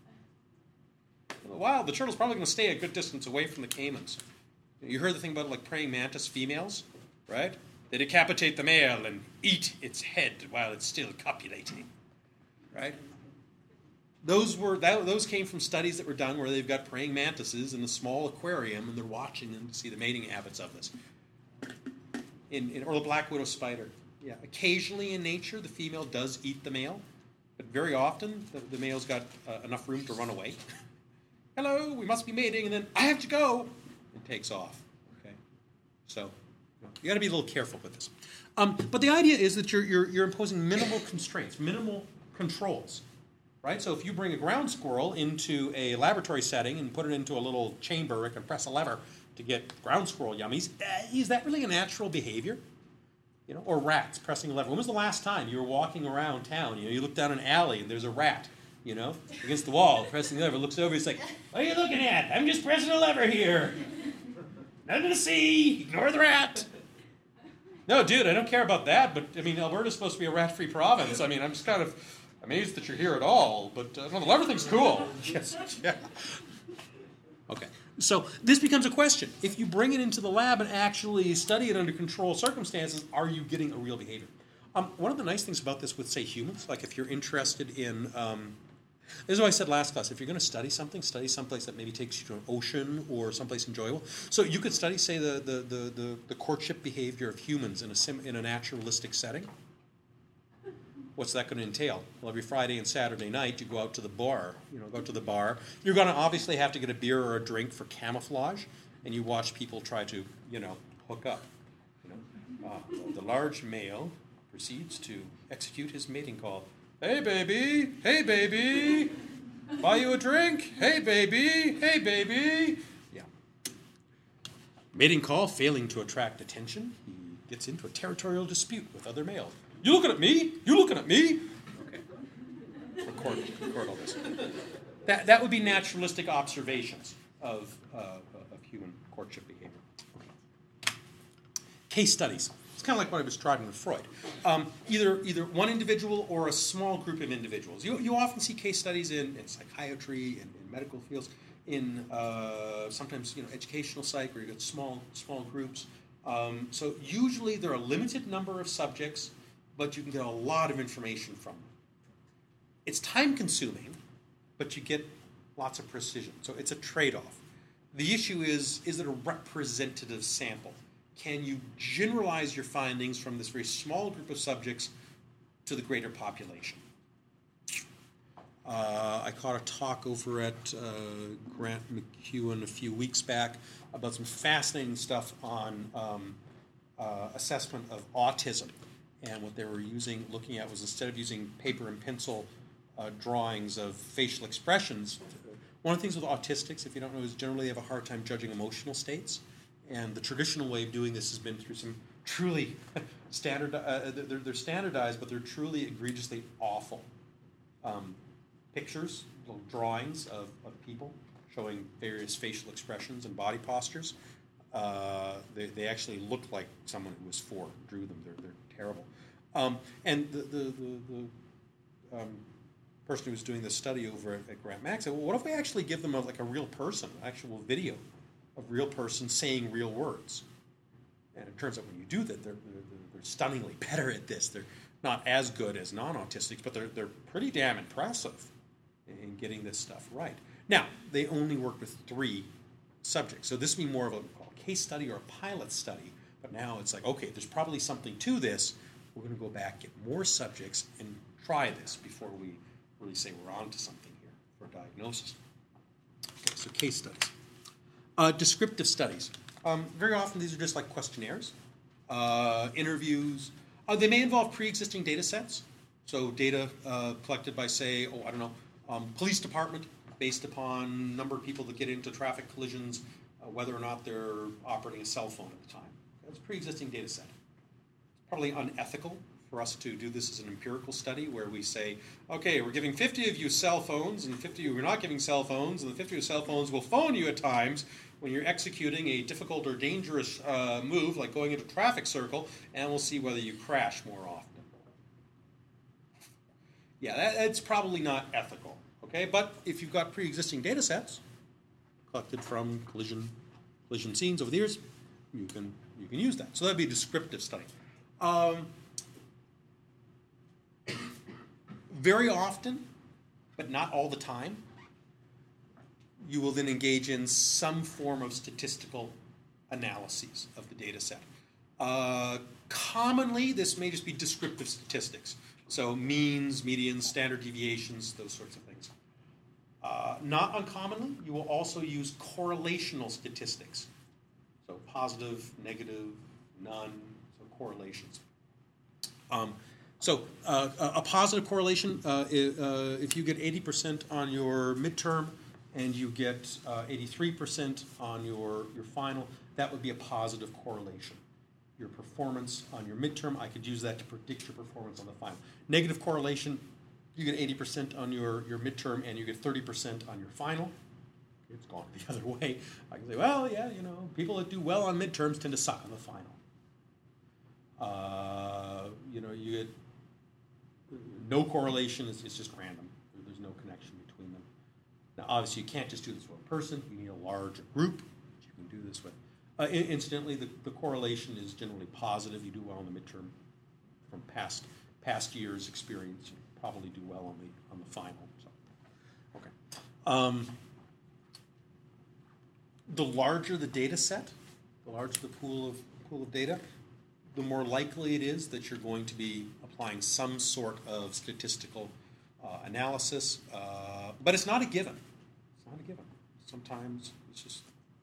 Wow, the turtle's probably going to stay a good distance away from the caimans. You heard the thing about, like, praying mantis females, right? They decapitate the male and eat its head while it's still copulating, right? Those were that, those came from studies that were done where they've got praying mantises in a small aquarium and they're watching them to see the mating habits of this. In, in, or the black widow spider. Yeah, occasionally in nature the female does eat the male, but very often the, the male's got uh, enough room to run away. Hello, we must be mating, and then I have to go. It takes off. Okay, so you got to be a little careful with this. Um, but the idea is that you're, you're you're imposing minimal constraints, minimal controls, right? So if you bring a ground squirrel into a laboratory setting and put it into a little chamber, it can press a lever to get ground squirrel yummies. Uh, is that really a natural behavior? You know, or rats pressing a lever. When was the last time you were walking around town? You know, you look down an alley and there's a rat, you know, against the wall, pressing the lever. Looks over, he's like, "What are you looking at? I'm just pressing a lever here. Nothing to see. Ignore the rat." No, dude, I don't care about that. But I mean, Alberta's supposed to be a rat-free province. I mean, I'm just kind of, amazed that you're here at all, but uh, no, everything's cool. Yes, yeah. Okay, so this becomes a question. If you bring it into the lab and actually study it under controlled circumstances, are you getting a real behavior? Um, one of the nice things about this with, say, humans, like if you're interested in, um, this is what I said last class, if you're going to study something, study someplace that maybe takes you to an ocean or someplace enjoyable. So you could study, say, the, the, the, the, the courtship behavior of humans in a, sim, in a naturalistic setting. What's that going to entail? Well, every Friday and Saturday night, you go out to the bar. You know, go to the bar. You're going to obviously have to get a beer or a drink for camouflage, and you watch people try to, you know, hook up. You know, uh, the large male proceeds to execute his mating call. Hey, baby. Hey, baby. Buy you a drink. Hey, baby. Hey, baby. Yeah. Mating call failing to attract attention. He gets into a territorial dispute with other males. You looking at me? You looking at me? Okay. Record, record all this. That, that would be naturalistic observations of, uh, of human courtship behavior. Okay. Case studies. It's kind of like what I was describing with Freud. Um, either either one individual or a small group of individuals. You, you often see case studies in, in psychiatry and in medical fields, in uh, sometimes you know educational psych where you get small small groups. Um, so usually there are a limited number of subjects, but you can get a lot of information from them. It's time-consuming, but you get lots of precision. So it's a trade-off. The issue is, is it a representative sample? Can you generalize your findings from this very small group of subjects to the greater population? Uh, I caught a talk over at uh, Grant McEwen a few weeks back about some fascinating stuff on um, uh, assessment of autism. And what they were using, looking at was instead of using paper and pencil uh, drawings of facial expressions, one of the things with autistics, if you don't know, is generally they have a hard time judging emotional states. And the traditional way of doing this has been through some truly standard, uh, they're, they're standardized, but they're truly egregiously awful um, pictures, little drawings of, of people showing various facial expressions and body postures. Uh, they, they actually look like someone who was four drew them. They're, they're terrible. Um, and the, the, the, the um, person who was doing this study over at, at Grant Max said, well, what if we actually give them a, like a real person, actual video of real person saying real words? And it turns out when you do that, they're, they're, they're stunningly better at this. They're not as good as non-autistics, but they're, they're pretty damn impressive in getting this stuff right. Now, they only worked with three subjects. So this would be more of a, a case study or a pilot study. But now it's like, okay, there's probably something to this. We're going to go back, get more subjects, and try this before we really say we're on to something here for diagnosis. Okay, so case studies. Uh, descriptive studies. Um, very often these are just like questionnaires, uh, interviews. Uh, they may involve pre-existing data sets. So data uh, collected by, say, oh, I don't know, um, police department, based upon number of people that get into traffic collisions, uh, whether or not they're operating a cell phone at the time. That's a pre-existing data set. It's probably unethical for us to do this as an empirical study where we say, okay, we're giving fifty of you cell phones and fifty of you are not giving cell phones, and the fifty of you cell phones will phone you at times when you're executing a difficult or dangerous uh, move like going into a traffic circle, and we'll see whether you crash more often. Yeah, that, that's probably not ethical, okay? But if you've got pre-existing data sets collected from collision collision scenes over the years, you can you can use that. So that'd be a descriptive study. Um, very often, but not all the time, you will then engage in some form of statistical analyses of the data set. Uh, commonly, this may just be descriptive statistics. So means, medians, standard deviations, those sorts of things. Uh, not uncommonly, you will also use correlational statistics. So positive, negative, none, so correlations. Um, so uh, a positive correlation, uh, is, uh, if you get eighty percent on your midterm and you get uh, eighty-three percent on your, your final, that would be a positive correlation. Your performance on your midterm, I could use that to predict your performance on the final. Negative correlation, you get eighty percent on your, your midterm and you get thirty percent on your final. It's gone the other way. I can say, well, yeah, you know, people that do well on midterms tend to suck on the final. Uh, you know, you get no correlation. It's, it's just random. There's no connection between them. Now, obviously, you can't just do this with a person. You need a larger group that you can do this with. Uh, incidentally, the, the correlation is generally positive. You do well in the midterm from past past years' experience. You probably do well on the on the final. So, okay. Um, the larger the data set, the larger the pool of pool of data, the more likely it is that you're going to be applying some sort of statistical uh, analysis. Uh, but it's not a given. It's not a given. Sometimes it's just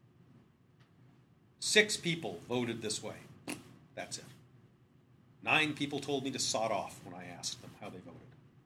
six people voted this way. That's it. Nine people told me to sod off when I asked them how they voted.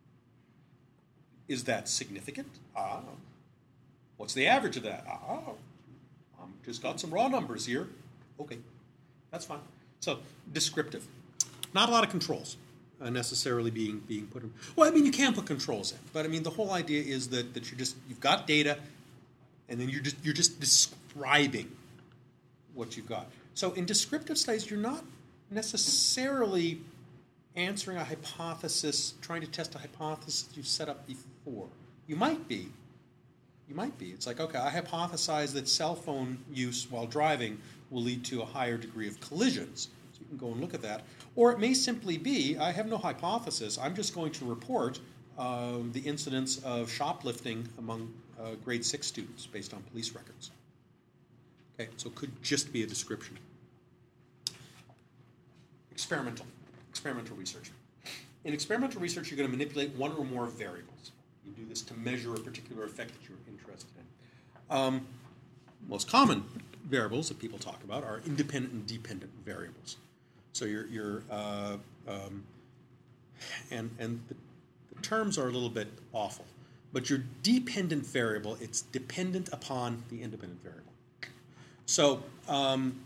Is that significant? Ah. What's the average of that? Ah. Um, just got some raw numbers here. Okay. That's fine. So, descriptive. Not a lot of controls uh, necessarily being being put in. Well, I mean, you can put controls in, but I mean, the whole idea is that, that you're just, you've got data, and then you're just, you're just describing what you've got. So in descriptive studies, you're not necessarily answering a hypothesis, trying to test a hypothesis you've set up before. You might be. You might be. It's like, okay, I hypothesize that cell phone use while driving will lead to a higher degree of collisions. So you can go and look at that. Or it may simply be, I have no hypothesis, I'm just going to report um, the incidence of shoplifting among uh, grade six students based on police records. Okay, so it could just be a description. Experimental, experimental research. In experimental research, you're going to manipulate one or more variables. You do this to measure a particular effect that you're interested in. Um, most common variables that people talk about are independent and dependent variables. So you're, you're uh, um, and, and the, the terms are a little bit awful, but your dependent variable, it's dependent upon the independent variable. So, um,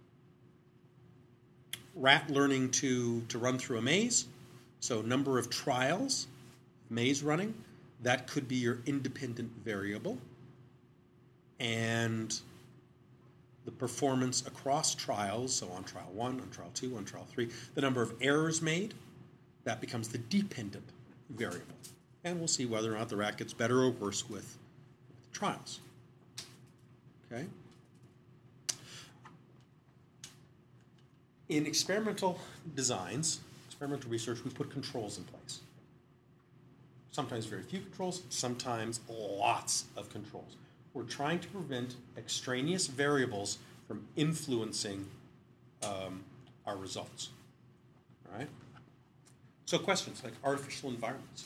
rat learning to, to run through a maze, so number of trials, maze running, that could be your independent variable. And the performance across trials, so on trial one, on trial two, on trial three, the number of errors made, that becomes the dependent variable. And we'll see whether or not the rat gets better or worse with, with trials. Okay? In experimental designs, experimental research, we put controls in place. Sometimes very few controls, sometimes lots of controls. We're trying to prevent extraneous variables from influencing um, our results. All right? So questions like artificial environments.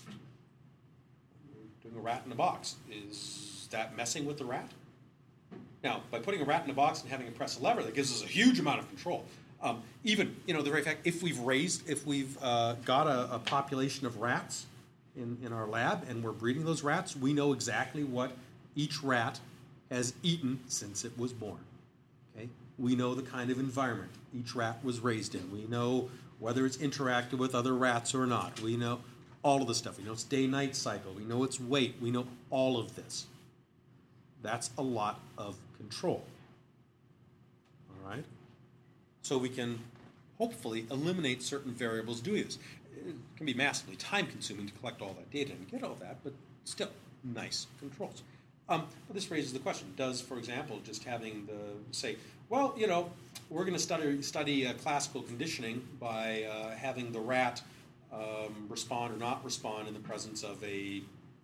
You're doing a rat in a box. Is that messing with the rat? Now, by putting a rat in a box and having it press a lever, that gives us a huge amount of control. Um, even, you know, the very fact, if we've raised, if we've uh, got a, a population of rats in, in our lab and we're breeding those rats, we know exactly what each rat has eaten since it was born. Okay? We know the kind of environment each rat was raised in. We know whether it's interacted with other rats or not. We know all of the stuff. We know its day-night cycle. We know its weight. We know all of this. That's a lot of control. All right? So we can hopefully eliminate certain variables doing this. It can be massively time-consuming to collect all that data and get all that, but still, nice controls. Um, but this raises the question, does, for example, just having the, say, well, you know, we're going to study, study uh, classical conditioning by uh, having the rat um, respond or not respond in the presence of a,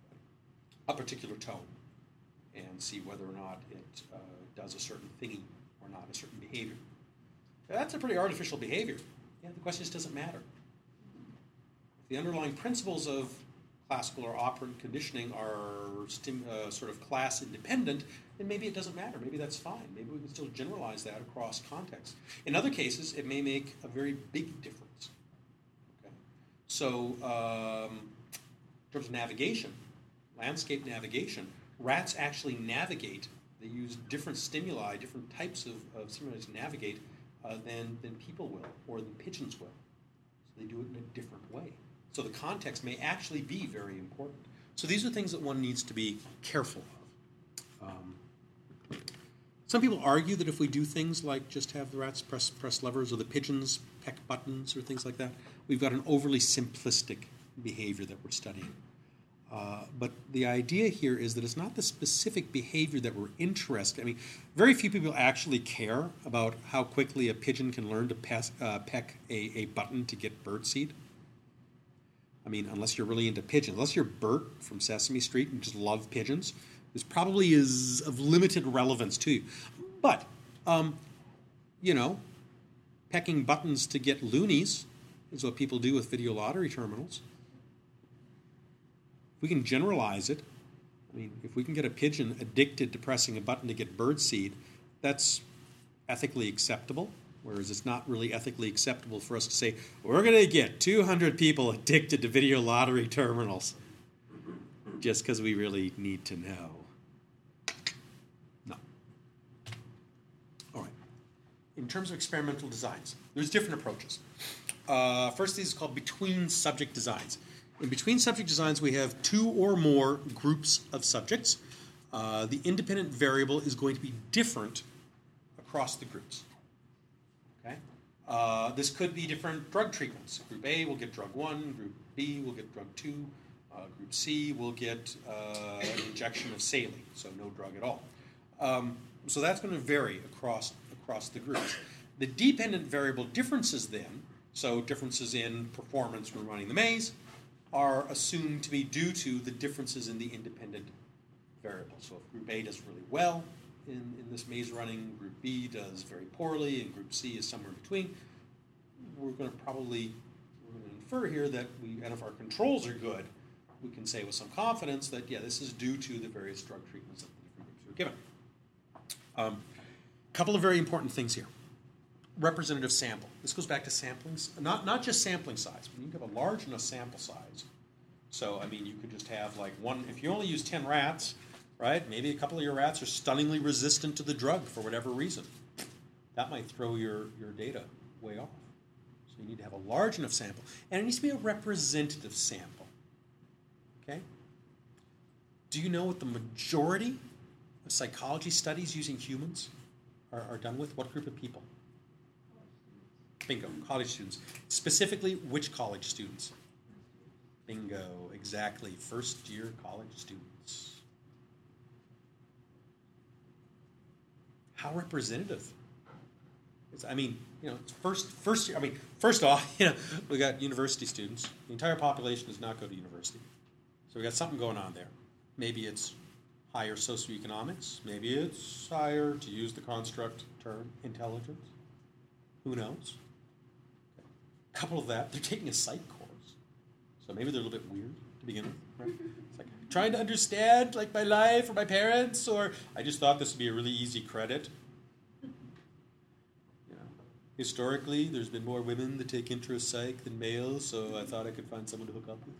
a particular tone and see whether or not it uh, does a certain thingy or not, a certain behavior. That's a pretty artificial behavior. Yeah, the question is, does it matter? If the underlying principles of classical or operant conditioning are stim, uh, sort of class independent, then maybe it doesn't matter. Maybe that's fine. Maybe we can still generalize that across contexts. In other cases, it may make a very big difference. Okay? So, um, in terms of navigation, landscape navigation, rats actually navigate. They use different stimuli, different types of, of stimuli to navigate uh, than, than people will, or than pigeons will. So they do it in a different way. So the context may actually be very important. So these are things that one needs to be careful of. Um, some people argue that if we do things like just have the rats press, press levers or the pigeons peck buttons or things like that, we've got an overly simplistic behavior that we're studying. Uh, but the idea here is that it's not the specific behavior that we're interested in. I mean, very few people actually care about how quickly a pigeon can learn to pass, uh, peck a, a button to get birdseed. I mean, unless you're really into pigeons. Unless you're Bert from Sesame Street and just love pigeons, this probably is of limited relevance to you. But, um, you know, pecking buttons to get loonies is what people do with video lottery terminals. We can generalize it. I mean, if we can get a pigeon addicted to pressing a button to get birdseed, that's ethically acceptable, whereas it's not really ethically acceptable for us to say, we're going to get two hundred people addicted to video lottery terminals just because we really need to know. No. All right. In terms of experimental designs, there's different approaches. Uh, first, these are called between subject designs. In between subject designs, we have two or more groups of subjects. Uh, the independent variable is going to be different across the groups. Okay? Uh, this could be different drug treatments. Group A will get drug one, Group B will get drug two, uh, Group C will get uh, an injection of saline, so no drug at all. Um, so that's going to vary across, across the groups. The dependent variable differences then, so differences in performance when running the maze, are assumed to be due to the differences in the independent variable. So if Group A does really well in, in this maze running, Group B does very poorly, and Group C is somewhere in between, we're going to probably we're going to infer here that we, and if our controls are good, we can say with some confidence that, yeah, this is due to the various drug treatments that the different groups are given. A um, couple of very important things here. Representative sample. This goes back to sampling, not, not just sampling size, but you can have a large enough sample size. So, I mean, you could just have like one, if you only use ten rats, right, maybe a couple of your rats are stunningly resistant to the drug for whatever reason. That might throw your, your data way off. So you need to have a large enough sample. And it needs to be a representative sample. Okay? Do you know what the majority of psychology studies using humans are, are done with? What group of people? Bingo, college students. Specifically, which college students? Bingo, exactly. First year college students. How representative? It's, I mean, you know, it's first first year. I mean, first off, you know, we got university students. The entire population does not go to university, so we got something going on there. Maybe it's higher socioeconomics. Maybe it's higher, to use the construct term, intelligence. Who knows? Couple of that, they're taking a psych course, so maybe they're a little bit weird to begin with. Right? It's like trying to understand, like, my life or my parents, or I just thought this would be a really easy credit. You know, historically, there's been more women that take intro psych than males, so I thought I could find someone to hook up with.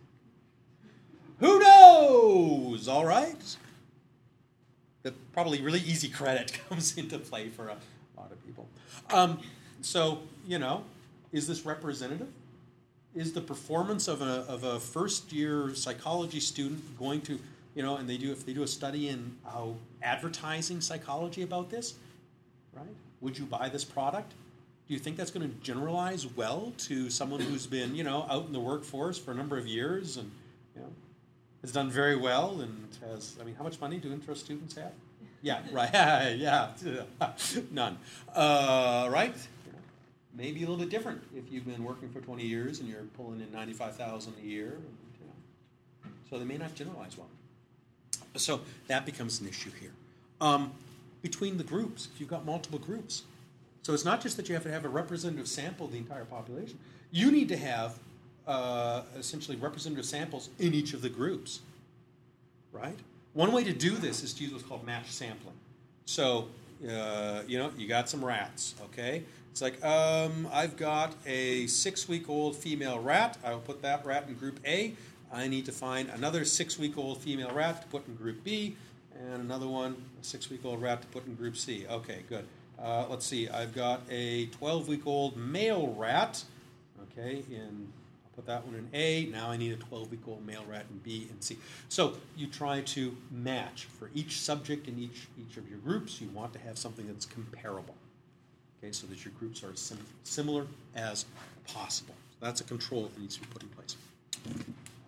Who knows? All right. That probably really easy credit comes into play for a lot of people. Um, so you know. Is this representative? Is the performance of a of a first year psychology student going to, you know, and they do if they do a study in how advertising psychology about this, right? Would you buy this product? Do you think that's going to generalize well to someone who's been, you know, out in the workforce for a number of years and, you know, has done very well and has, I mean, how much money do intro students have? Yeah, right. yeah, none. Uh, right? Maybe a little bit different if you've been working for twenty years and you're pulling in ninety-five thousand dollars a year. You know. So they may not generalize well. So that becomes an issue here. Um, between the groups, if you've got multiple groups. So it's not just that you have to have a representative sample of the entire population. You need to have uh, essentially representative samples in each of the groups, right? One way to do this is to use what's called matched sampling. So, uh, you know, you got some rats, okay? It's like, um, I've got a six-week-old female rat. I will put that rat in group A. I need to find another six-week-old female rat to put in group B, and another one, a six-week-old rat to put in group C. Okay, good. Uh, let's see. I've got a twelve-week-old male rat. Okay, in I'll put that one in A. Now I need a twelve-week-old male rat in B and C. So you try to match for each subject in each each of your groups. You want to have something that's comparable. Okay, so that your groups are sim- similar as possible. So that's a control that needs to be put in place.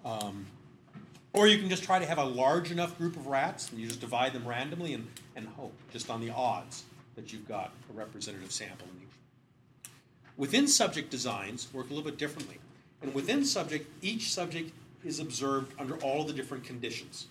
Um, or you can just try to have a large enough group of rats, and you just divide them randomly and, and hope, just on the odds, that you've got a representative sample in each. Within subject designs work a little bit differently. And within subject, each subject is observed under all the different conditions.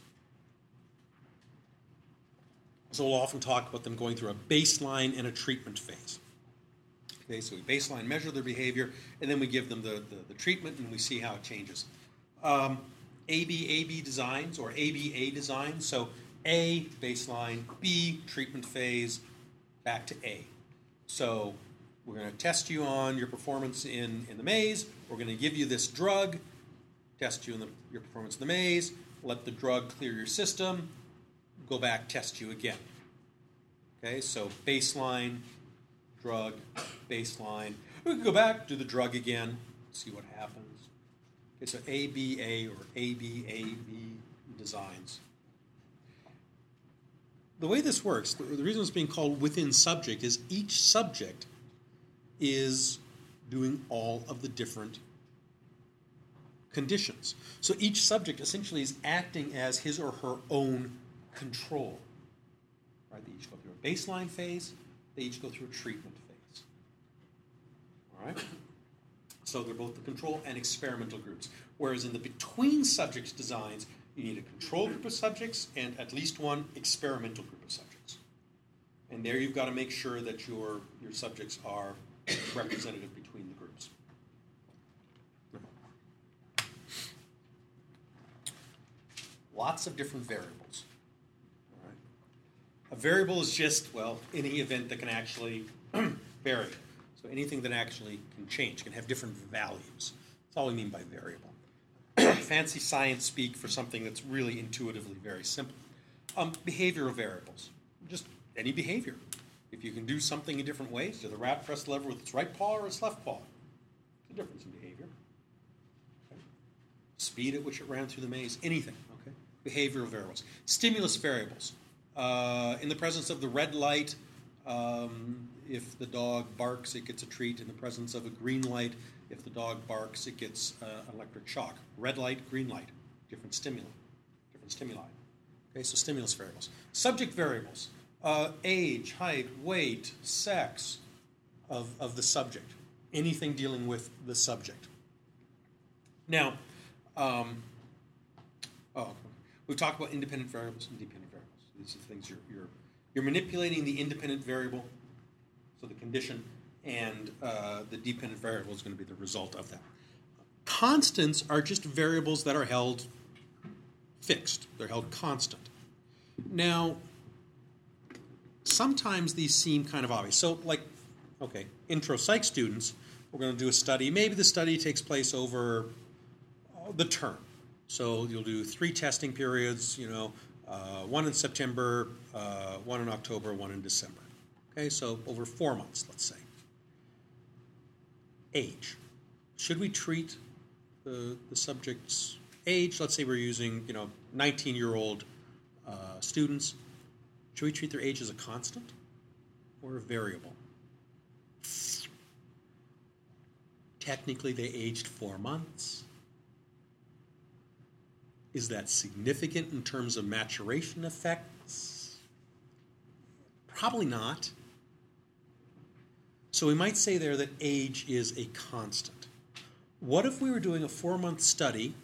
So we'll often talk about them going through a baseline and a treatment phase. Okay, so we baseline measure their behavior, and then we give them the, the, the treatment, and we see how it changes. Um, A B A B designs, or A B A designs. So A, baseline, B, treatment phase, back to A. So we're going to test you on your performance in, in the maze. We're going to give you this drug, test you in the, your performance in the maze, let the drug clear your system, go back, test you again. Okay, so baseline, drug, baseline. We can go back, do the drug again, see what happens. Okay, so A B A or A B A B designs. The way this works, the, the reason it's being called within subject is each subject is doing all of the different conditions. So each subject essentially is acting as his or her own control. Right? They each go through a baseline phase. They each go through a treatment phase. All right? So they're both the control and experimental groups. Whereas in the between subjects designs, you need a control group of subjects and at least one experimental group of subjects. And there you've got to make sure that your, your subjects are representative between the groups. Lots of different variables. All right. A variable is just, well, any event that can actually vary. So anything that actually can change, can have different values. That's all we mean by variable. Fancy science speak for something that's really intuitively very simple. Um, behavioral variables, just any behavior. If you can do something in different ways, does the rat press the lever with its right paw or its left paw? It's a difference in behavior. Okay. Speed at which it ran through the maze, anything. Okay. Behavioral variables. Stimulus variables. Uh, in the presence of the red light, um, if the dog barks, it gets a treat. In the presence of a green light, if the dog barks, it gets uh, an electric shock. Red light, green light, different stimuli. Different stimuli. Okay, so stimulus variables. Subject variables. Uh, age, height, weight, sex of, of the subject. Anything dealing with the subject. Now, um, oh, we've talked about independent variables and dependent variables. These are things you're, you're, you're manipulating the independent variable, so the condition, and uh, the dependent variable is going to be the result of that. Constants are just variables that are held fixed. They're held constant. Now, sometimes these seem kind of obvious. So, like, okay, intro psych students, we're going to do a study. Maybe the study takes place over uh, the term. So you'll do three testing periods, you know, uh, one in September, uh, one in October, one in December. Okay, so over four months, let's say. Age. Should we treat the, the subject's age? Let's say we're using, you know, nineteen-year-old uh, students. Should we treat their age as a constant or a variable? Technically, they aged four months. Is that significant in terms of maturation effects? Probably not. So we might say there that age is a constant. What if we were doing a four-month study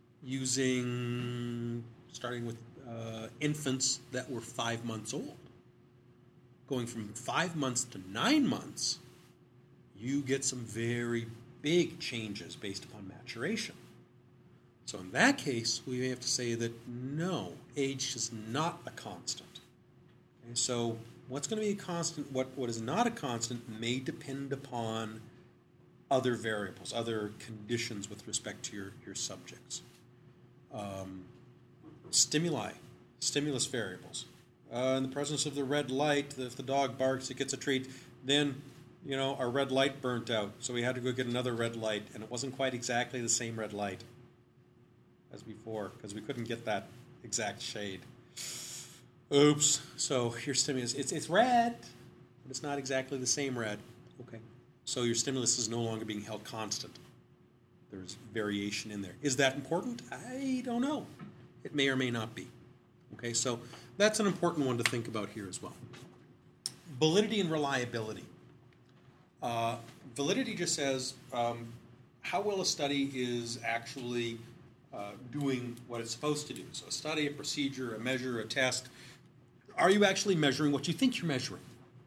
using, starting with uh, infants that were five months old? Going from five months to nine months, you get some very big changes based upon maturation. So in that case, we may have to say that no, age is not a constant. Okay, so what's going to be a constant, what, what is not a constant may depend upon other variables, other conditions with respect to your, your subjects. Um, stimuli, stimulus variables. Uh, in the presence of the red light, if the dog barks, it gets a treat. Then, you know, our red light burnt out, so we had to go get another red light, and it wasn't quite exactly the same red light as before, because we couldn't get that exact shade. Oops. So your stimulus, it's, it's red, but it's not exactly the same red. Okay. So your stimulus is no longer being held constant. there's variation in there. Is that important? I don't know. It may or may not be. Okay, so that's an important one to think about here as well. Validity and reliability. Uh, validity just says um, how well a study is actually uh, doing what it's supposed to do. So a study, a procedure, a measure, a test. Are you actually measuring what you think you're measuring?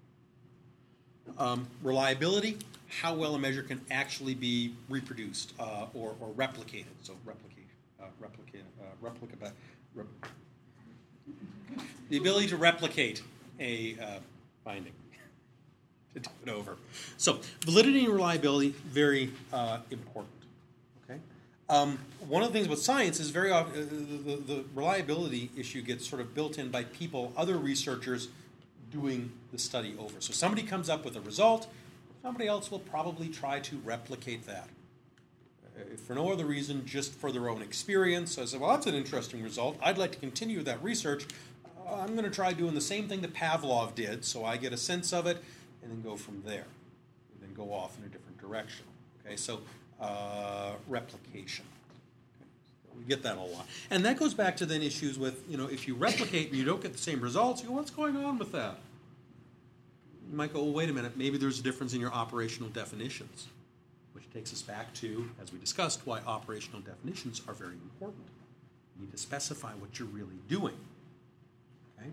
Um, reliability, how well a measure can actually be reproduced uh, or, or replicated. So replicate, uh, replicate, uh, replicate, rep- the ability to replicate a uh, finding, to do it over. So validity and reliability, very uh, important. Okay. Um, one of the things with science is very often uh, the, the, the reliability issue gets sort of built in by people, other researchers doing the study over. So somebody comes up with a result, somebody else will probably try to replicate that. Uh, for no other reason, just for their own experience. So I said, well, that's an interesting result. I'd like to continue that research. Uh, I'm going to try doing the same thing that Pavlov did, so I get a sense of it, and then go from there. And then go off in a different direction. Okay, so uh, replication. We get that a lot. And that goes back to then issues with, you know, if you replicate and you don't get the same results, you go, what's going on with that? You might go, well, wait a minute, maybe there's a difference in your operational definitions, which takes us back to, as we discussed, why operational definitions are very important. You need to specify what you're really doing. Okay?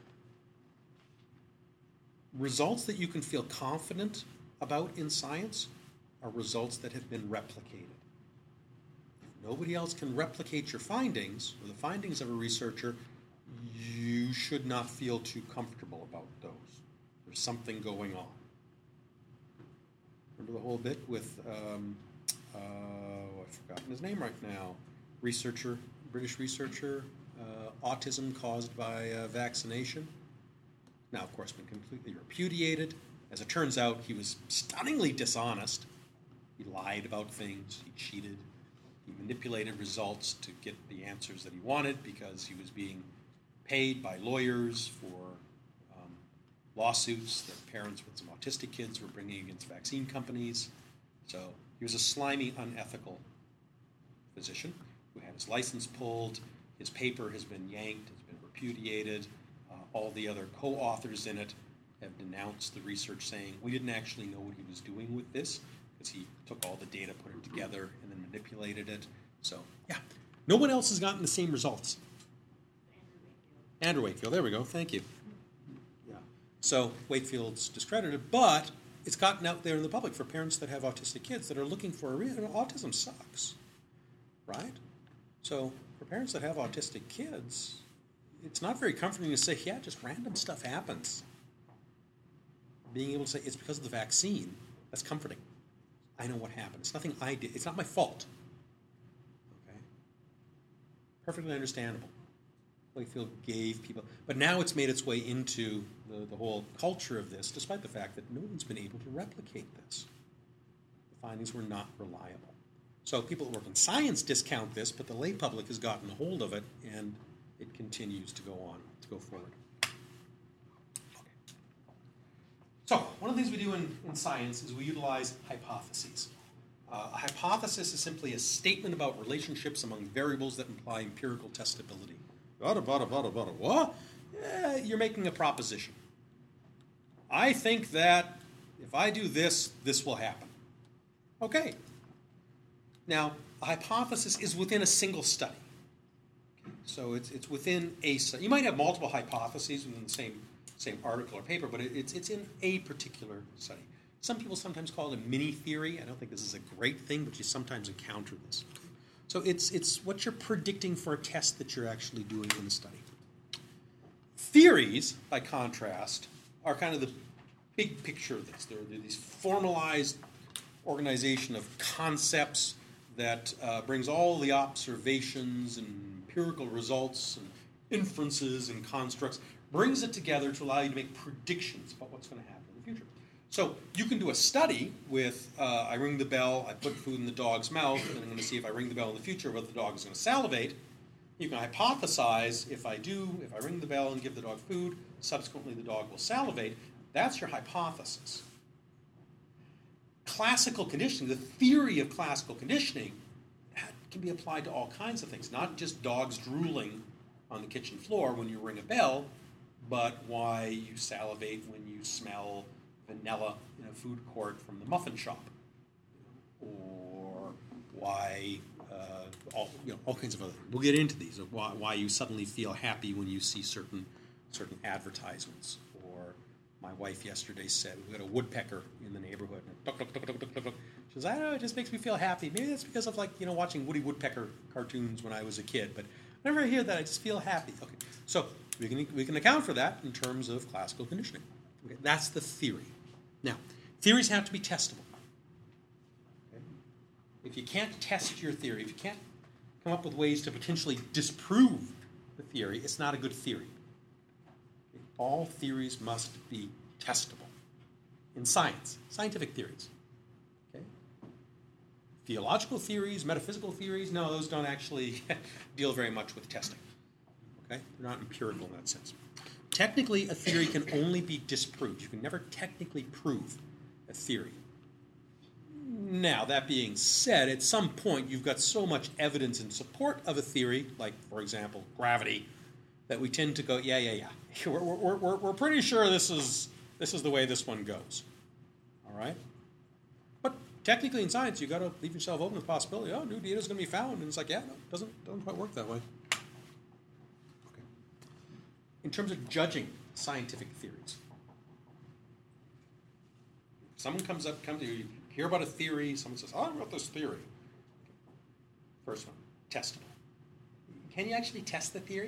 Results that you can feel confident about in science are results that have been replicated. Nobody else can replicate your findings, or the findings of a researcher, you should not feel too comfortable about those. There's something going on. Remember the whole bit with, um, uh, oh, I've forgotten his name right now, researcher, British researcher, uh, autism caused by uh, vaccination. Now, of course, been completely repudiated. As it turns out, he was stunningly dishonest. He lied about things, he cheated. He manipulated results to get the answers that he wanted because he was being paid by lawyers for um, lawsuits that parents with some autistic kids were bringing against vaccine companies. So he was a slimy, unethical physician who had his license pulled. His paper has been yanked, has been repudiated. Uh, all the other co-authors in it have denounced the research, saying we didn't actually know what he was doing with this, because he took all the data, put it together, and then manipulated it. So, yeah. No one else has gotten the same results. Andrew Wakefield. There we go. Thank you. Yeah. So, Wakefield's discredited, but it's gotten out there in the public for parents that have autistic kids that are looking for a reason. Autism sucks, right? So, for parents that have autistic kids, it's not very comforting to say, yeah, just random stuff happens. Being able to say, it's because of the vaccine, that's comforting. I know what happened. It's nothing I did. It's not my fault. Okay? Perfectly understandable. Wakefield gave people... But now it's made its way into the, the whole culture of this, despite the fact that no one's been able to replicate this. The findings were not reliable. So people that work in science discount this, but the lay public has gotten a hold of it, and it continues to go on, to go forward. So, one of the things we do in, in science is we utilize hypotheses. Uh, a hypothesis is simply a statement about relationships among variables that imply empirical testability. Bada, bada, bada, bada, what? Eh, you're making a proposition. I think that if I do this, this will happen. Okay. Now, a hypothesis is within a single study. So it's, it's within a study. You might have multiple hypotheses within the same same article or paper, but it, it's it's in a particular study. Some people sometimes call it a mini theory. I don't think this is a great thing, but you sometimes encounter this. So it's it's what you're predicting for a test that you're actually doing in the study. Theories, by contrast, are kind of the big picture of this. They're, they're these formalized organization of concepts that uh, brings all the observations and empirical results and inferences and constructs, brings it together to allow you to make predictions about what's going to happen in the future. So you can do a study with, uh, I ring the bell, I put food in the dog's mouth, and I'm going to see if I ring the bell in the future whether the dog is going to salivate. You can hypothesize, if I do, if I ring the bell and give the dog food, subsequently the dog will salivate. That's your hypothesis. Classical conditioning, the theory of classical conditioning, can be applied to all kinds of things, not just dogs drooling on the kitchen floor when you ring a bell, but why you salivate when you smell vanilla in a food court from the muffin shop, or why uh, all you know all kinds of other things. We'll get into these. Or why, why you suddenly feel happy when you see certain certain advertisements. Or my wife yesterday said we had a woodpecker in the neighborhood. And duck, duck, duck, duck, duck, duck, duck. She says, I don't know, it just makes me feel happy. Maybe that's because of like you know watching Woody Woodpecker cartoons when I was a kid. But whenever I hear that, I just feel happy. Okay, so we can we can account for that in terms of classical conditioning. Okay, that's the theory. Now, theories have to be testable. Okay? If you can't test your theory, if you can't come up with ways to potentially disprove the theory, it's not a good theory. Okay? All theories must be testable in science, scientific theories. Okay? Theological theories, metaphysical theories, no, those don't actually deal very much with testing. Okay? They're not empirical in that sense. Technically, a theory can only be disproved. You can never technically prove a theory. Now, that being said, at some point you've got so much evidence in support of a theory, like, for example, gravity, that we tend to go, yeah, yeah, yeah. We're, we're, we're, we're pretty sure this is, this is the way this one goes. All right? But technically in science, you've got to leave yourself open to the possibility, oh, new data is going to be found. And it's like, yeah, no, it doesn't, doesn't quite work that way. In terms of judging scientific theories, someone comes up, comes to you, you hear about a theory, someone says, oh, I wrote this theory. First one, testable. Can you actually test the theory?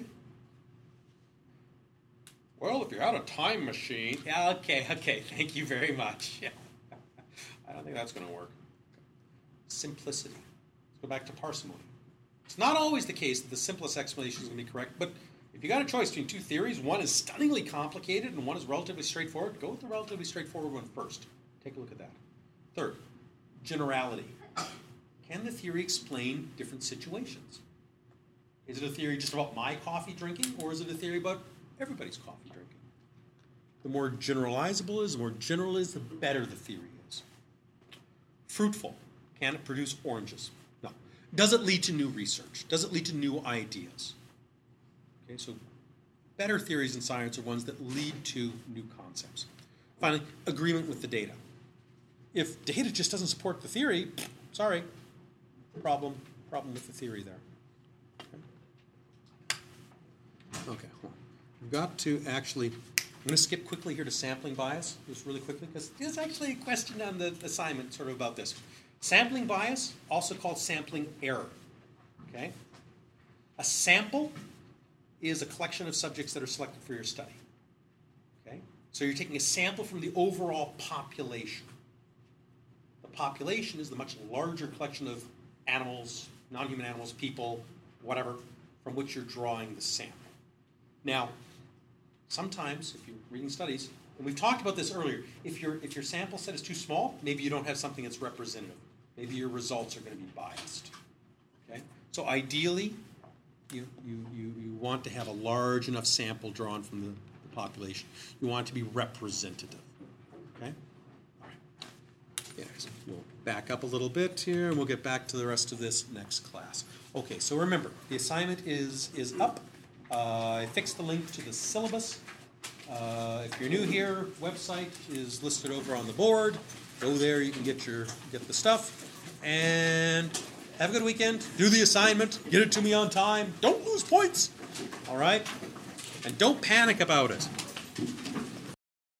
Well, if you had a time machine. Yeah, okay, okay, thank you very much. Yeah. I don't think that's going to work. Simplicity. Let's go back to parsimony. It's not always the case that the simplest explanation is going to be correct, but if you got a choice between two theories, one is stunningly complicated and one is relatively straightforward, go with the relatively straightforward one first. Take a look at that. Third, generality. Can the theory explain different situations? Is it a theory just about my coffee drinking, or is it a theory about everybody's coffee drinking? The more generalizable it is, the more general it is, the better the theory is. Fruitful. Can it produce oranges? No. Does it lead to new research? Does it lead to new ideas? Okay, so better theories in science are ones that lead to new concepts. Finally, agreement with the data. If data just doesn't support the theory, sorry, problem, problem with the theory there. Okay, okay well, we've got to actually, I'm going to skip quickly here to sampling bias, just really quickly, because there's actually a question on the assignment sort of about this. Sampling bias, also called sampling error. Okay, a sample is a collection of subjects that are selected for your study. Okay? So you're taking a sample from the overall population. The population is the much larger collection of animals, non-human animals, people, whatever, from which you're drawing the sample. Now, sometimes, if you're reading studies, and we've talked about this earlier, if your if your sample set is too small, maybe you don't have something that's representative. Maybe your results are going to be biased. Okay? So ideally, You, you, you, you want to have a large enough sample drawn from the, the population. You want it to be representative. Okay? All right. Yeah, so we'll back up a little bit here, and we'll get back to the rest of this next class. Okay, so remember, the assignment is, is up. Uh, I fixed the link to the syllabus. Uh, if you're new here, website is listed over on the board. Go there, you can get your get the stuff. And have a good weekend. Do the assignment. Get it to me on time. Don't lose points. All right? And don't panic about it.